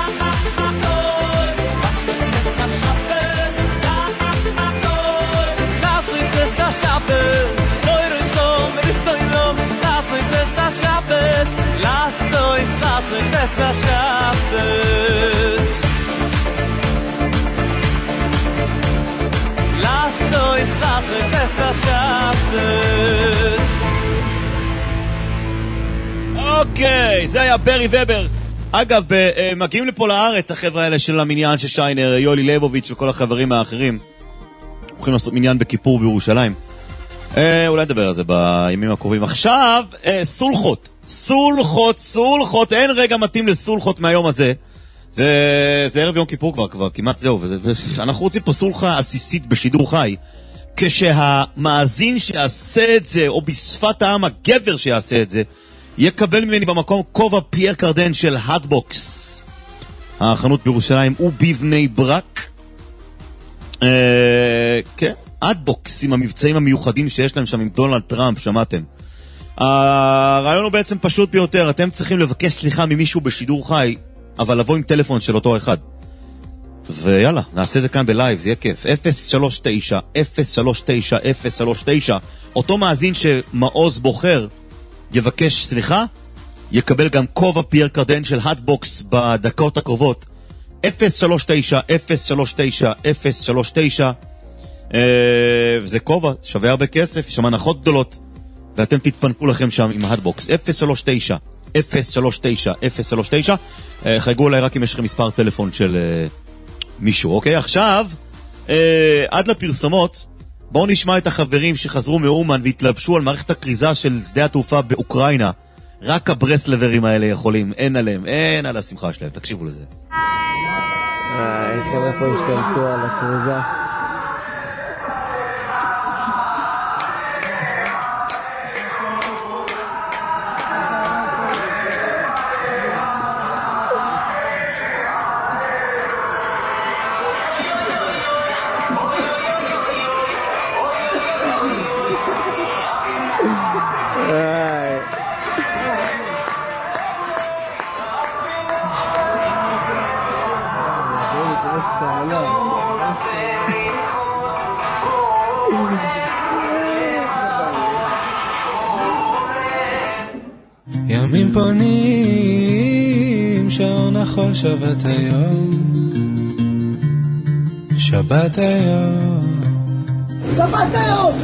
Was es ist das Shabbos. Eure Sohn, mit Soilom, was es ist das Shabbos. Lass uns, lass uns es das Shabbos. Lass uns, lass uns es das Shabbos. אוקיי, זה היה ברי ובר. אגב, מגיעים לפה לארץ החבר'ה האלה של המניין של שיינר, יולי ליבוביץ' וכל החברים האחרים. הולכים לעשות מניין בכיפור בירושלים. אה, אולי נדבר על זה בימים הקרובים. עכשיו, אה, סולחות. סולחות, סולחות. אין רגע מתאים לסולחות מהיום הזה. וזה ערב יום כיפור כבר, כבר כמעט זהו. וזה, אנחנו רוצים פה סולחה עסיסית בשידור חי. כשהמאזין שיעשה את זה, או בשפת העם הגבר שיעשה את זה, יקבל ממני במקום כובע פייר קרדן של האטבוקס. החנות בירושלים ובבני ברק. אה, כן, האטבוקס עם המבצעים המיוחדים שיש להם שם עם דונלד טראמפ, שמעתם. הרעיון הוא בעצם פשוט ביותר, אתם צריכים לבקש סליחה ממישהו בשידור חי, אבל לבוא עם טלפון של אותו אחד. ויאללה, נעשה זה כאן בלייב, זה יהיה כיף. אפס שלוש תשע, אפס שלוש תשע, אפס שלוש תשע. אותו מאזין שמעוז בוחר יבקש סליחה, יקבל גם כובע פייר קרדן של האטבוקס בדקות הקרובות. אפס שלוש תשע, אפס שלוש תשע, אפס שלוש תשע. וזה כובע, שווה הרבה כסף, יש שם הנחות גדולות, ואתם תתפנקו לכם שם עם האטבוקס. אפס שלוש תשע, אפס שלוש תשע, אפס שלוש תשע. חייגו אליי רק אם יש לכם מספר טלפון של מישהו. אוקיי, עכשיו, עד לפרסומות, בואו נשמע את החברים שחזרו מאומן והתלבשו על מערכת הקריזה של שדה התעופה באוקראינה. רק הברסלברים האלה יכולים, אין עליהם, אין על השמחה שלהם. תקשיבו לזה. חבר'ה פה השתלטו על הקריזה. ימים פונים, שעון החול שבת היום, שבת היום, שבת היום.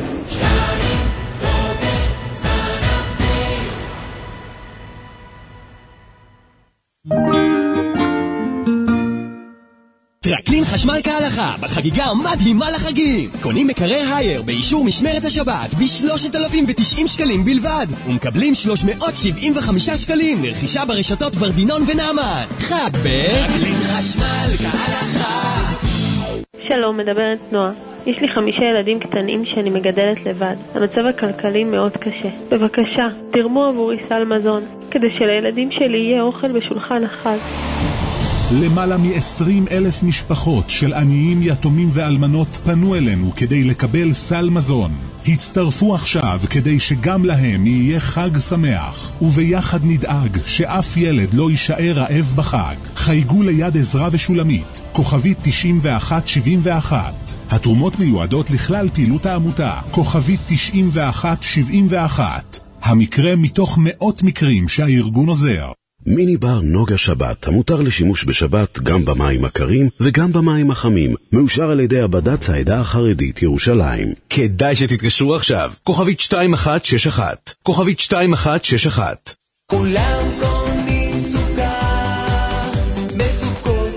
טרקלין חשמל כהלכה, בחגיגה מדהימה לחגים. קונים מקרר הייר באישור משמרת השבת ב-שלושת אלפים ותשעים שקלים בלבד, ומקבלים שלוש מאות שבעים וחמישה שקלים לרכישה ברשתות ורדינון ונעמן. חג בטרקלין חשמל כהלכה. שלום, מדברת נועה. יש לי חמישה ילדים קטנים שאני מגדלת לבד. המצב הכלכלי מאוד קשה. בבקשה, תרמו עבורי סל מזון, כדי שלילדים שלי יהיה אוכל בשולחן החג. למעלה מ-עשרים אלף משפחות של עניים, יתומים ואלמנות פנו אלינו כדי לקבל סל מזון. הצטרפו עכשיו כדי שגם להם יהיה חג שמח, וביחד נדאג שאף ילד לא יישאר רעב בחג. חייגו ליד עזרה ושולמית, כוכבית תשעים ואחת שבעים ואחת. התרומות מיועדות לכלל פעילות העמותה, כוכבית תשעים ואחת שבעים ואחת. המקרה מתוך מאות מקרים שהארגון עוזר. מיני בר נוגה שבת, המותר לשימוש בשבת גם במים הקרים וגם במים החמים, מאושר על ידי הבד"ץ העדה החרדית ירושלים. כדאי שתתקשרו עכשיו, כוכבית שתיים אחת שש אחת, כוכבית שתיים אחת שש אחת. כולם קונים סוכה בסוכות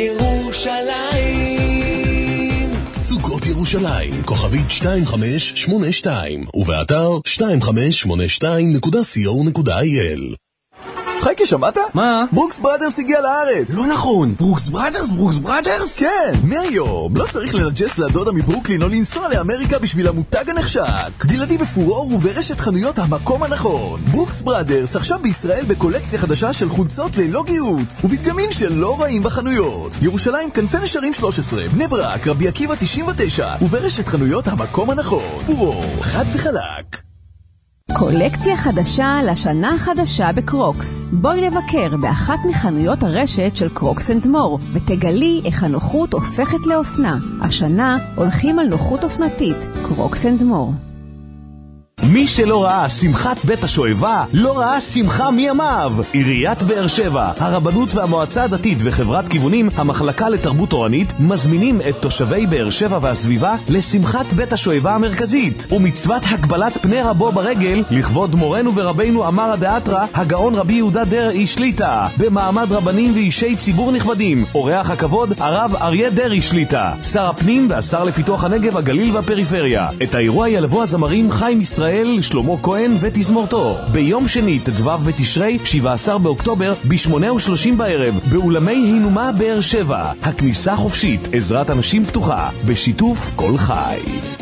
ירושלים. סוכות ירושלים, כוכבית שתיים חמש שמונה שתיים, ובאתר שתיים חמש שמונה שתיים נקודה סי או נקודה איי אל. חייקה, שמעת? מה? ברוקס בראדרס הגיע לארץ. לא נכון. ברוקס בראדרס? ברוקס בראדרס? כן, מהיום לא צריך לנג'ס לדודה מברוקלין או לנסוע לאמריקה בשביל המותג הנחשק. בלעדי בפורור וברשת חנויות המקום הנכון. ברוקס בראדרס עכשיו בישראל בקולקציה חדשה של חולצות ללא גיוץ ובדגמים שלא רעים בחנויות. ירושלים, כנפי נשרים שלוש עשרה, בני ברק, רבי עקיבא תשעים ותשע, וברשת חנויות המקום הנכון. פורור, חד וחלק. קולקציה חדשה לשנה החדשה בקרוקס. בואי לבקר באחת מחנויות הרשת של קרוקס אנד מור ותגלי איך הנוחות הופכת לאופנה. השנה הולכים על נוחות אופנתית. קרוקס אנד מור. מי שלא ראה שמחת בית השואבה, לא ראה שמחה מימיו. עיריית באר שבע, הרבנות והמועצה הדתית וחברת כיוונים, המחלקה לתרבות תורנית, מזמינים את תושבי באר שבע והסביבה לשמחת בית השואבה המרכזית, ומצוות הגבלת פני רבו ברגל, לכבוד מורנו ורבינו אמר הדאתרא, הגאון רבי יהודה דרעי שליטה, במעמד רבנים ואישי ציבור נכבדים. אורח הכבוד, הרב אריה דרעי שליטה, שר הפנים והשר לפיתוח הנגב, הגליל והפריפריה. את האירוע ילוו הזמרים חיים ישראל, שלמה כהן ותזמורתו ביום שני ט"ו בתשרי שבעה עשר באוקטובר ב-שמונה ושלושים בערב באולמי הינומה באר שבע. הכניסה חופשית, עזרת אנשים פתוחה, בשיתוף כל חי.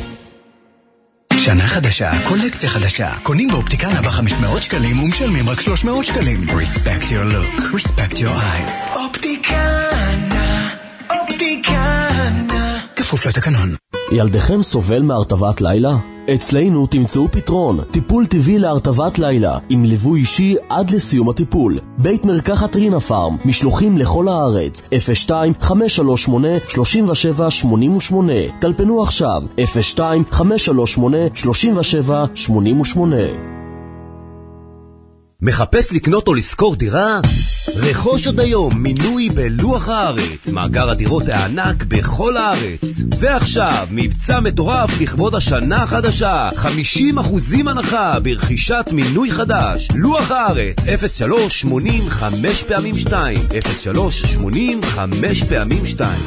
שנה חדשה, קולקציה חדשה. קונים באופטיקנה ב-חמש מאות שקלים ומשלמים רק שלוש מאות שקלים. Respect your look, respect your eyes. אופטיקנה, אופטיקנה. כפוף לתקנון. ילדיכם סובל מהרטבת לילה? אצלנו תמצאו פתרון, טיפול טבעי להרטבת לילה, עם ליווי אישי עד לסיום הטיפול. בית מרקחת רינה פארם, משלוחים לכל הארץ, אפס שתיים חמש שלוש שמונה שלושים ושבע שמונים ושמונה. טלפנו עכשיו, אפס שתיים חמש שלוש שמונה שלושים ושבע שמונים ושמונה. מחפש לקנות או לשכור דירה? רכוש עוד היום מינוי בלוח הארץ, מאגר הדירות הענק בכל הארץ. ועכשיו מבצע מטורף לכבוד השנה החדשה, חמישים אחוזים הנחה ברכישת מינוי חדש. לוח הארץ, אפס שלוש שמונים חמש פעמים שתיים, אפס שלוש שמונים חמש פעמים שתיים.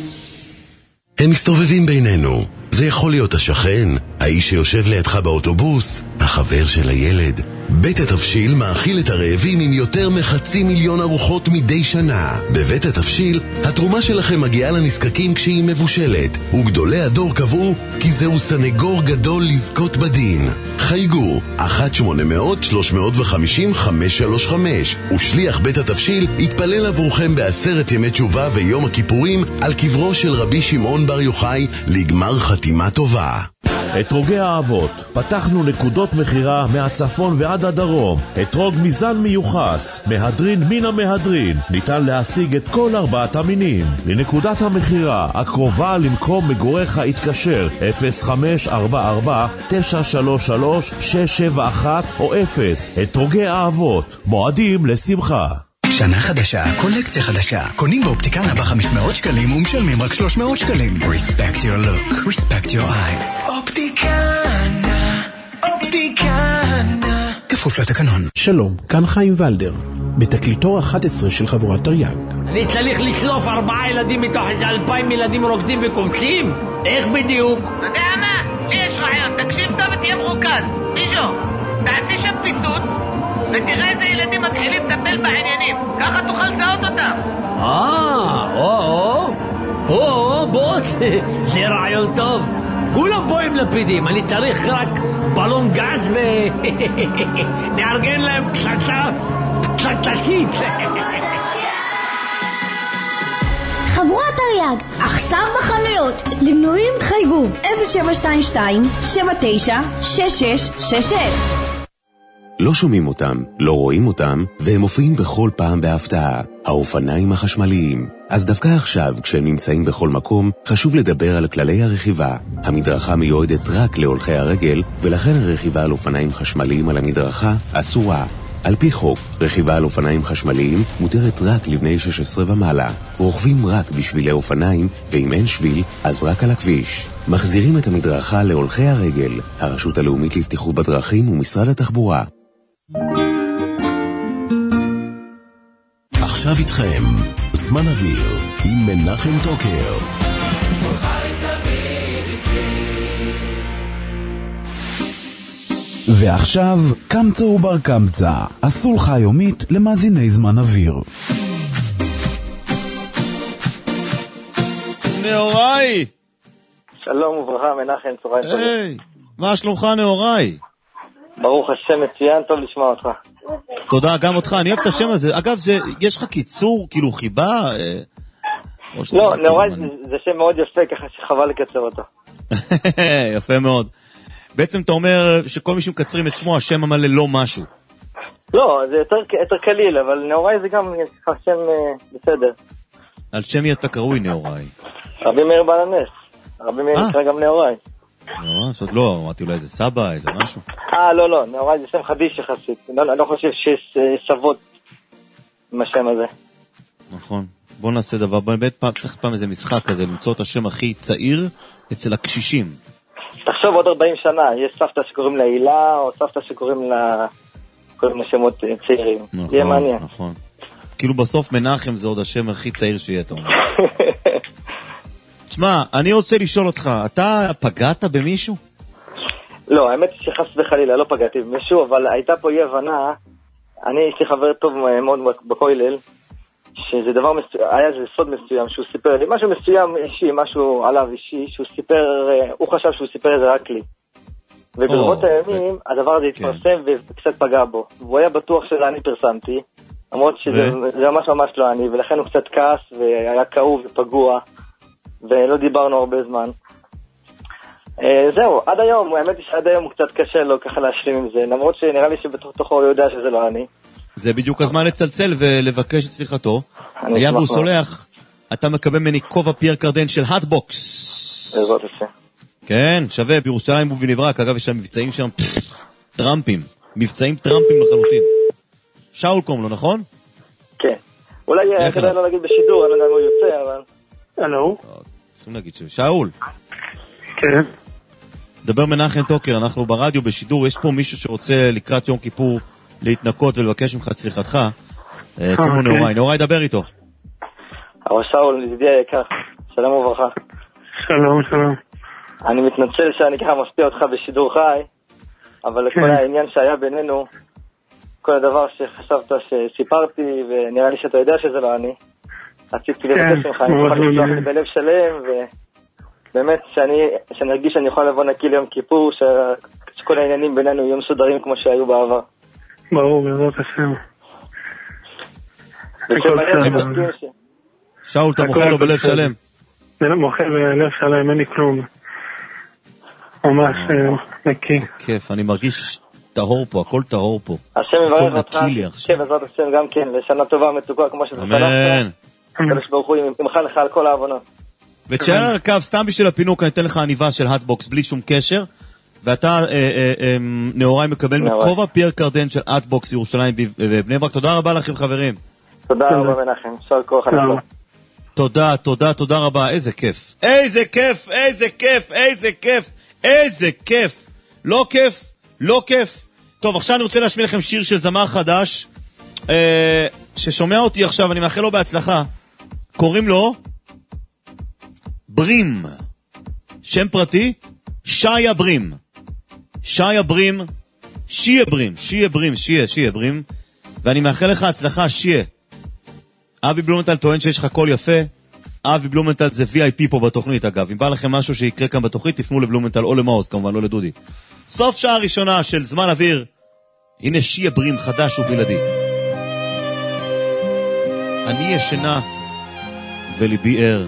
הם מסתובבים בינינו. זה יכול להיות השכן, האיש שיושב לידך באוטובוס, החבר של הילד. בית התבשיל מאכיל את הרעבים עם יותר מחצי מיליון ארוחות מדי שנה. בבית התבשיל, התרומה שלכם מגיעה לנזקקים כשהיא מבושלת, וגדולי הדור קבעו כי זהו סנגור גדול לזכות בדין. חייגו אחת שמונה מאות שלוש מאות וחמישים חמש שלוש חמש, ושליח בית התבשיל יתפלל עבורכם בעשרת ימי תשובה ויום הכיפורים על קברו של רבי שמעון בר יוחאי לגמר חתימה טובה. אתרוגי האבות, פתחנו נקודות מחירה מהצפון ועד הדרום. אתרוג מזן מיוחס, מהדרין מן המהדרין, ניתן להשיג את כל ארבעת המינים. לנקודת המחירה הקרובה למקום מגוריך התקשר אפס חמש ארבע ארבע תשע שלוש שלוש שש שבע אחת או אפס. אתרוגי האבות, מועדים לשמחה. שנה חדשה, קולקציה חדשה. קונים באופטיקנה ב-חמש מאות שקלים ומשלמים רק שלוש מאות שקלים. Respect your look, respect your eyes. אופטיקנה, אופטיקנה. כפוף לתקנון. שלום, כאן חיים ולדר, בתקליטור אחת עשרה של חבורת תרי"ג. אני צריך לשלוף ארבעה ילדים מתוך איזה אלפיים ילדים רוקדים וקופצים? איך בדיוק? אתה יודע מה? לי יש רעיון, תקשיב טוב ותהיה מרוכז. מישהו, תעשי שם פיצוץ ותראה איזה ילדים מתחילים לטפל בעניינים, ככה תוכל לזהות אותם. אה, או, או, או, בוס, זה רעיון טוב. כולם פה עם לפידים, אני צריך רק בלון גז ו... נארגן להם פצצה, פצצתית. חבורת תרי"ג, עכשיו בחנויות, למנויים חייגו אפס שבע שתיים שתיים שבע תשע שש שש שש שש. לא שומעים אותם, לא רואים אותם, והם מופיעים בכל פעם בהפתעה. האופניים החשמליים. אז דווקא עכשיו, כשהם נמצאים בכל מקום, חשוב לדבר על כללי הרכיבה. המדרכה מיועדת רק להולכי הרגל, ולכן הרכיבה על אופניים חשמליים על המדרכה אסורה. על פי חוק, רכיבה על אופניים חשמליים מותרת רק לבני שש עשרה ומעלה. רוכבים רק בשבילי אופניים, ואם אין שביל, אז רק על הכביש. מחזירים את המדרכה להולכי הרגל. הרשות הלאומית לבטיחות בדרכים ומשרד התחבורה. עכשיו איתכם, זמן אוויר עם מנחם טוקר. ועכשיו, קמצא ובר קמצא, הסולחה היומית למאזיני זמן אוויר. נאורי! שלום וברכה, מנחם, צהריים טובים. היי, מה שלומך נאורי? ברוך השם, מצוין, טוב לשמוע אותך. תודה, גם אותך, אני אוהב את השם הזה. אגב, זה, יש לך קיצור, כאילו חיבה? לא, נאורי זה שם מאוד יפה, ככה שחבל לקצר אותו. יפה מאוד. בעצם אתה אומר שכל מי שמקצרים את שמו, השם המלא לא משהו. לא, זה יותר, יותר קליל, אבל נאורי זה גם שם בסדר. על שם מי אתה קרוי נאורי? רבי מאיר בעל הנס. רבי מאיר נקרא גם נאורי. נאורי, זאת לא, אמרתי אולי איזה סבא, איזה משהו. אה, לא, לא, נאורי זה שם חדיש יחסית. אני לא חושב שיש סבות עם השם הזה. נכון. בוא נעשה דבר, באמת צריך פעם איזה משחק כזה, למצוא את השם הכי צעיר אצל הקשישים. תחשוב עוד ארבעים שנה, יש סבתא שקוראים לה הילה, או סבתא שקוראים לה כל מיני שמות צעירים. נכון, יהיה מעניין. נכון. כאילו בסוף מנחם זה עוד השם הכי צעיר שיהיה, אתה אומר. תשמע, אני רוצה לשאול אותך, אתה פגעת במישהו? לא, האמת היא שחס וחלילה, לא פגעתי במישהו, אבל הייתה פה אי הבנה, אני יש לי חבר טוב מאוד בכולל, שזה דבר מסוים, היה איזה סוד מסוים שהוא סיפר לי, משהו מסוים אישי, משהו עליו אישי, שהוא סיפר, הוא חשב שהוא סיפר איזה רק לי. וברבות הימים הדבר הזה התפרסם וקצת פגע בו. והוא היה בטוח שזה אני פרסמתי, למרות שזה ממש ממש לא אני, ולכן הוא קצת כעס והיה כאוב ופגוע, ולא דיברנו הרבה זמן. זהו, עד היום, האמת היא שעד היום הוא קצת קשה לו ככה להשלים עם זה, למרות שנראה לי שבתוך תוכו הוא יודע שזה לא אני. זה בדיוק הזמן לצלצל ולבקש את סליחתו. היה והוא סולח, אתה מקבל מני כובע פייר קרדן של האטבוקס. בעזרת השם. כן, שווה, בירושלים ובנברק, אגב יש שם מבצעים שם, טראמפים, מבצעים טראמפים לחלוטין. שאול קום לו, נכון? כן. אולי כדאי לא להגיד בשידור, אני לא יודע אם הוא יוצא, אבל... הלו? צריכים להגיד שהוא. שאול. כן. דבר מנחם טוקר, אנחנו ברדיו בשידור, יש פה מישהו שרוצה לקראת יום כיפור להתנקות ולבקש ממך את סליחתך. כמו נאורי, נאורי דבר איתו. אבל שאול, ידידי היקר, שלום וברכה. שלום, שלום. אני מתנצל שאני ככה מפתיע אותך בשידור חי, אבל כל העניין שהיה בינינו, כל הדבר שחשבת שסיפרתי, ונראה לי שאתה יודע שזה לא אני, רציתי לבקש ממך, אני יכול לשלוח לי בלב שלם, ובאמת שאני ארגיש שאני יכול לבוא נקי ליום כיפור, שכל העניינים בינינו יהיו מסודרים כמו שהיו בעבר. ברור, בעזרת השם. שאול, אתה מוכר לו בלב שלם? זה לא מוכר בלב שלם, אין לי כלום. ממש נקי. זה כיף, אני מרגיש טהור פה, הכל טהור פה. השם יברך אותך, כן, בעזרת השם גם כן, לשנה טובה מתוקה כמו שזה שלחת. אמן. הקדוש ברוך הוא ימחל לך על כל העוונות. ותשאר הרכב, סתם בשביל הפינוק, אני אתן לך עניבה של האטבוקס בלי שום קשר, ואתה, נאורי, מקבל מכובע פייר קרדן של האטבוקס ירושלים ובני ברק. תודה רבה לכם חברים. תודה רבה מנחם, שאול כוח הלכה. תודה, תודה, תודה רבה, איזה כיף. איזה כיף, איזה כיף, איזה כיף, איזה כיף. לא כיף, לא כיף. טוב, עכשיו אני רוצה להשמיע לכם שיר של זמר חדש, אה, ששומע אותי עכשיו, אני מאחל לו בהצלחה. קוראים לו ברים. שם פרטי, שיה ברים. שיה ברים, שיה ברים, שיה ברים, שיה, שיה ברים. ואני מאחל לך הצלחה, שיה. אבי בלומנטל טוען שיש לך קול יפה. אבי בלומנטל זה וי איי פי פה בתוכנית, אגב. אם בא לכם משהו שיקרה כאן בתוכנית, תפנו לבלומנטל או למאוז, כמובן, לא לדודי. סוף שעה ראשונה של זמן אוויר. הנה שיה ברים חדש ובלעדי. אני ישנה וליבי ער.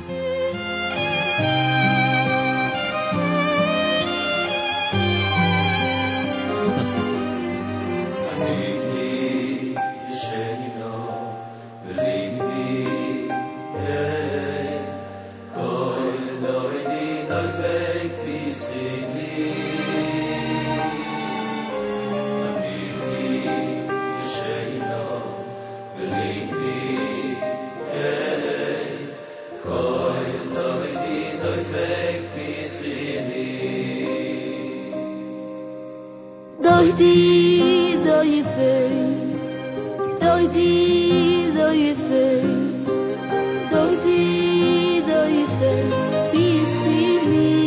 Doidi, doi fei, doidi, doi fei, doidi, doi fei, bisfili.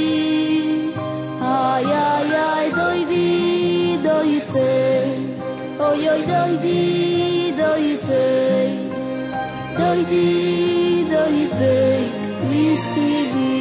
Ay, ay, ay, doidi, doi fei, oy, oy, doidi, doi fei, doidi, doi fei, bisfili.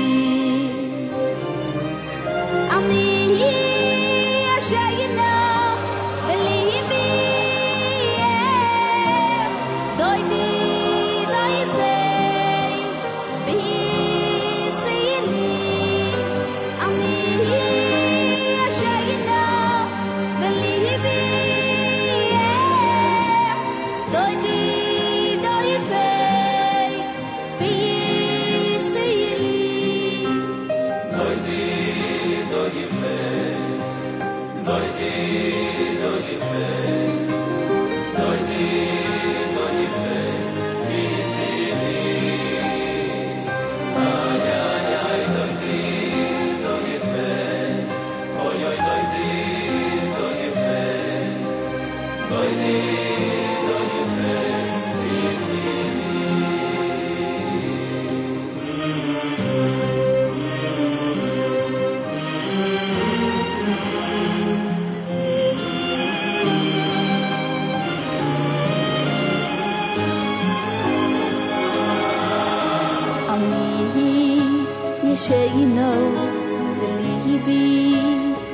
שאינו בליבי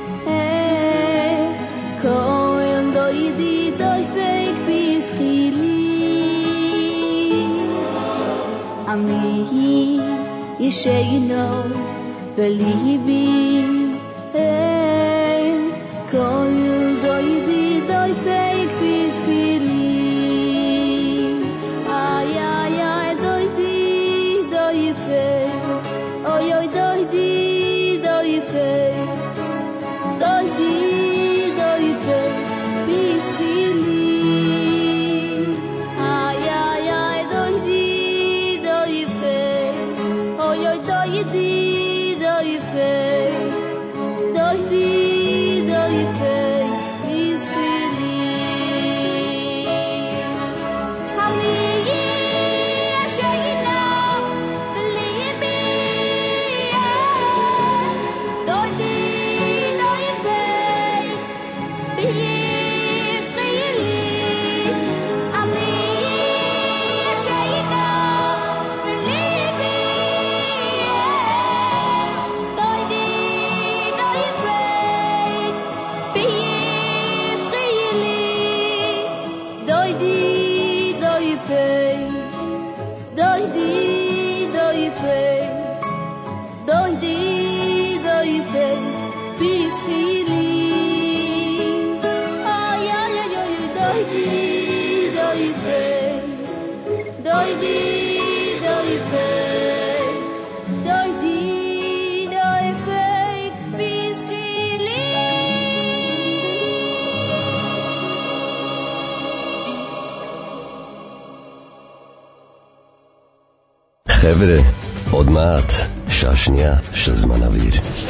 כהן דוידי דופק בשחילי אני ישאינו בליבי כהן דוידי דופק בשחילי איי איי איי דוידי דופק oy oy doy di doy fe doy di doy fe bis fili ay ay ay doy di doy fe oy oy doy di doy fe doy di doy fe bis fili חבר'ה, עוד מעט, שעה שנייה של זמן אוויר.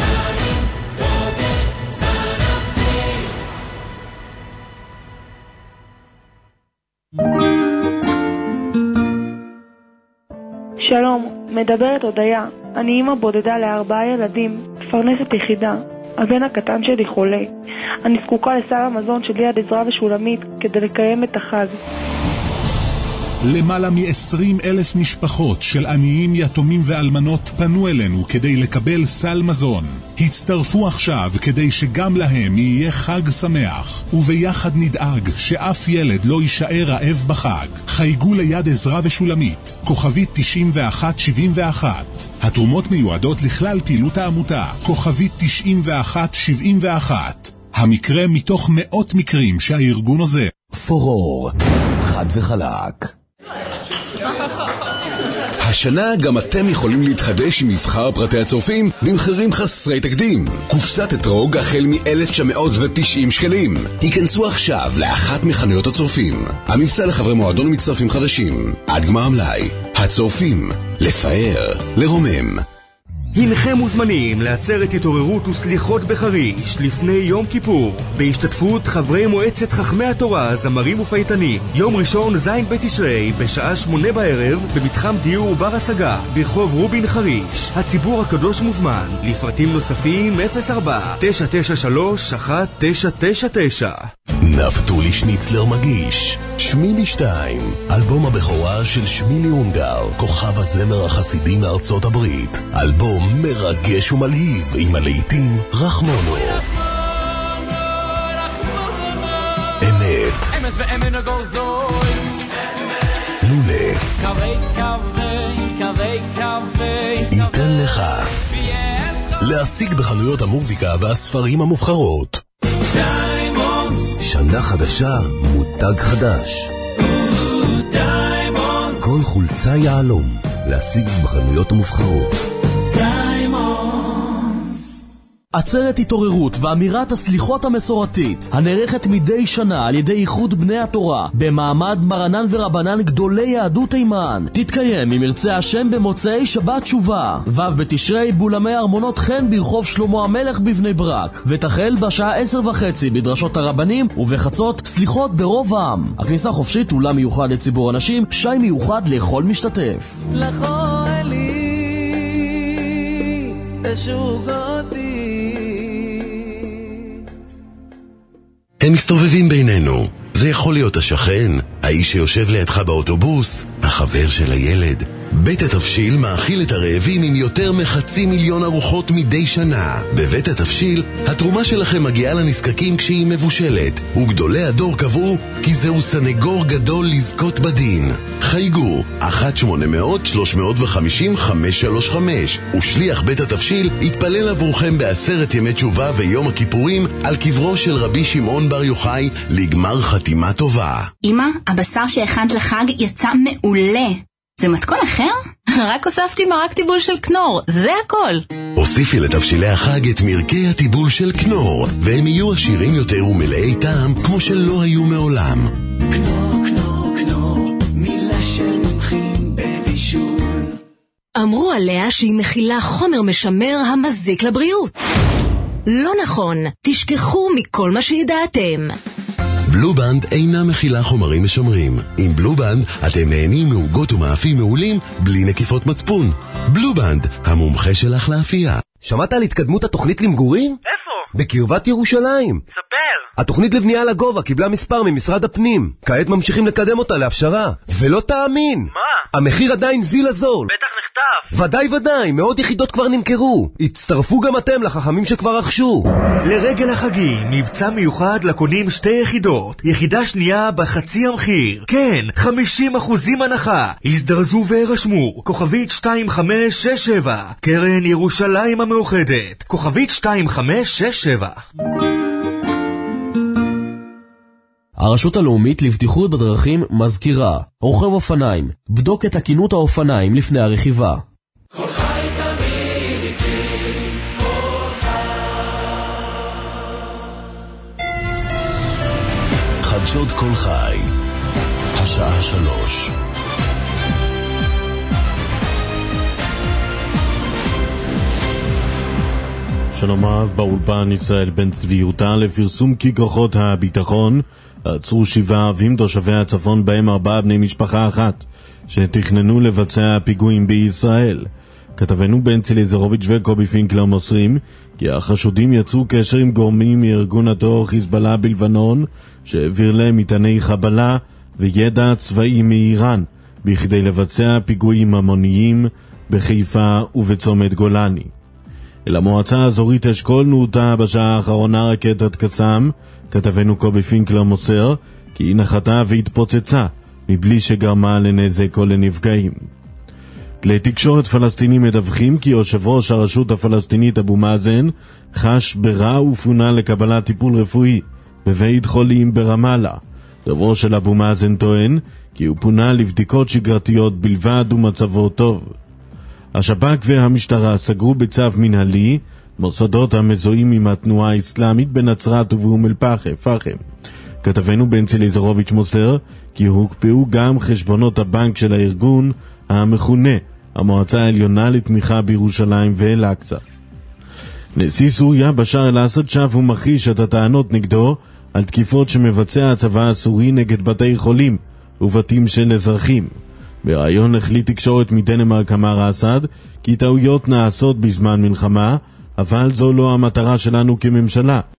שלום, מדברת הודיה. אני אימא בודדה לארבעה ילדים, מפרנסת יחידה. הבן הקטן שלי חולה. אני זקוקה לסל המזון של יד עזרא ושולמית כדי לקיים את החג. למעלה מ-עשרים אלף משפחות של עניים, יתומים ואלמנות פנו אלינו כדי לקבל סל מזון. הצטרפו עכשיו כדי שגם להם יהיה חג שמח, וביחד נדאג שאף ילד לא יישאר רעב בחג. חייגו ליד עזרא ושולמית, כוכבית תשעים ואחת שבעים ואחת. התרומות מיועדות לכלל פעילות העמותה, כוכבית תשעים ואחת שבעים ואחת. המקרה מתוך מאות מקרים שהארגון עוזר. פורור, חד וחלק. השנה גם אתם יכולים להתחדש עם מבחר פרטי הצורפים במחירים חסרי תקדים. קופסת אתרוג החל מ-אלף תשע מאות ותשעים שקלים. היכנסו עכשיו לאחת מחנויות הצורפים. המבצע לחברי מועדון מצטרפים חדשים. עד גמר המלאי. הצופים, לפאר, לרומם. הנכם מוזמנים לעצרת התעוררות וסליחות בחריש לפני יום כיפור בהשתתפות חברי מועצת חכמי התורה, זמרים ופייטנים. יום ראשון זין בתשרי בשעה שמונה בערב במתחם דיור בר השגה ברחוב רובין חריש. הציבור הקדוש מוזמן. לפרטים נוספים אפס ארבע תשע תשע שלוש אחת תשע תשע תשע. נפתולי שניצלר מגיש שמילי שתיים, אלבום הבכורה של שמילי אונגר, כוכב הזמר החסידי מארצות הברית. אלבום מרגש ומלהיב עם הלהיטים רחמונו, אמת, אמס ואמן הגוזויס, לולה, קווי קווי קווי קווי ייתן לך, להשיג בחנויות המוזיקה והספרים המובחרות. שנה חדשה, מותג חדש, כל חולצה יעלום, להשיג בחנויות המובחרות. עצרת התעוררות ואמירת הסליחות המסורתית הנערכת מדי שנה על ידי איחוד בני התורה במעמד מרנן ורבנן גדולי יהדות תימן תתקיים אם ירצה השם במוצאי שבת תשובה ו' בתשרי באולמי ארמונות חן ברחוב שלמה המלך בבני ברק, ותחל בשעה עשר וחצי בדרשות הרבנים ובחצות סליחות ברוב העם. הכניסה חופשית, אולם מיוחד לציבור אנשים, שי מיוחד לכל משתתף. לכל לי תשוגותי. הם מסתובבים בינינו. זה יכול להיות השכן, האיש שיושב לידך באוטובוס, החבר של הילד. בית התבשיל מאכיל את הרעבים עם יותר מחצי מיליון ארוחות מדי שנה. בבית התבשיל, התרומה שלכם מגיעה לנזקקים כשהיא מבושלת, וגדולי הדור קבעו כי זהו סנגור גדול לזכות בדין. חייגו אחת שמונה מאות שלוש מאות וחמישים חמש שלוש חמש, ושליח בית התבשיל יתפלל עבורכם בעשרת ימי תשובה ויום הכיפורים על קברו של רבי שמעון בר יוחאי לגמר חתימה טובה. אמא, הבשר שהכנת לחג יצא מעולה. זה מתכון אחר? רק הוספתי מרק טיבול של כנור, זה הכל. הוסיפי לתבשילי החג את מרקי הטיבול של כנור, והם יהיו עשירים יותר ומלאי טעם כמו שלא היו מעולם. כנור, כנור, כנור, מילה של מומחים בבישול. אמרו עליה שהיא מכילה חומר משמר המזיק לבריאות. לא נכון, תשכחו מכל מה שידעתם. בלובנד אינה מכילה חומרים משמרים. עם בלובנד אתם נהנים מעוגות ומאפים מעולים בלי נקיפות מצפון. בלובנד, המומחה שלך לאפייה. שמעת על התקדמות התוכנית למגורים? איפה? בקרבת ירושלים. ספר. התוכנית לבנייה לגובה קיבלה מספר ממשרד הפנים. כעת ממשיכים לקדם אותה להפשרה. ולא תאמין. מה? המחיר עדיין זיל הזול. בטח נכתב. ודאי ודאי, מאות יחידות כבר נמכרו. הצטרפו גם אתם לחכמים שכבר רכשו. לרגל החגים, מבצע מיוחד לקונים שתי יחידות. יחידה שנייה בחצי המחיר. כן, חמישים אחוזים הנחה. הזדרזו והרשמו. כוכבית שתיים חמש שש שבע. קרן ירושלים המאוחדת. כוכבית שתיים חמש שש שבע. הרשות הלאומית לבטיחות בדרכים מזכירה, רוכב אופניים, בדוק את תקינות האופניים לפני הרכיבה. כל חי תמיד איתי, כל חי. חדשות כל חי, השעה שלוש. שלום רב, באולפן ישראל בן צבי יוטה לפרסום כי כוחות הביטחון עצרו שבעה ערבים תושבי הצפון בהם ארבעה בני משפחה אחת שתכננו לבצע פיגועים בישראל. כתבנו בנצי ליזרוביץ' וקובי פינקלר מוסרים כי החשודים יצרו קשר עם גורמים מארגון הטרור חיזבאללה בלבנון שהעביר להם מטעני חבלה וידע צבאי מאיראן בכדי לבצע פיגועים המוניים בחיפה ובצומת גולני. אל המועצה האזורית אשכול נוטה בשעה האחרונה רקטת קסאם. כתבנו קובי פינקלר מוסר כי היא נחתה והתפוצצה מבלי שגרמה לנזק או לנפגעים. כלי תקשורת פלסטינים מדווחים כי יושב ראש הרשות הפלסטינית אבו מאזן חש ברע ופונה לקבלת טיפול רפואי בבית חולים ברמאללה. דוברו של אבו מאזן טוען כי הוא פונה לבדיקות שגרתיות בלבד ומצבו טוב. השב"כ והמשטרה סגרו בצו מנהלי מוסדות המזוהים עם התנועה האסלאמית בנצרת ובאום אל-פחם. כתבנו בנצי ליזרוביץ' מוסר כי הוקפאו גם חשבונות הבנק של הארגון המכונה המועצה העליונה לתמיכה בירושלים ואל-אקצא. נשיא סוריה בשאר אל-אסד שב ומכחיש את הטענות נגדו על תקיפות שמבצע הצבא הסורי נגד בתי חולים ובתים של אזרחים. בראיון לכלי תקשורת מדנמרק אמר אסד כי טעויות נעשות בזמן מלחמה, אבל זו לא המטרה שלנו כממשלה.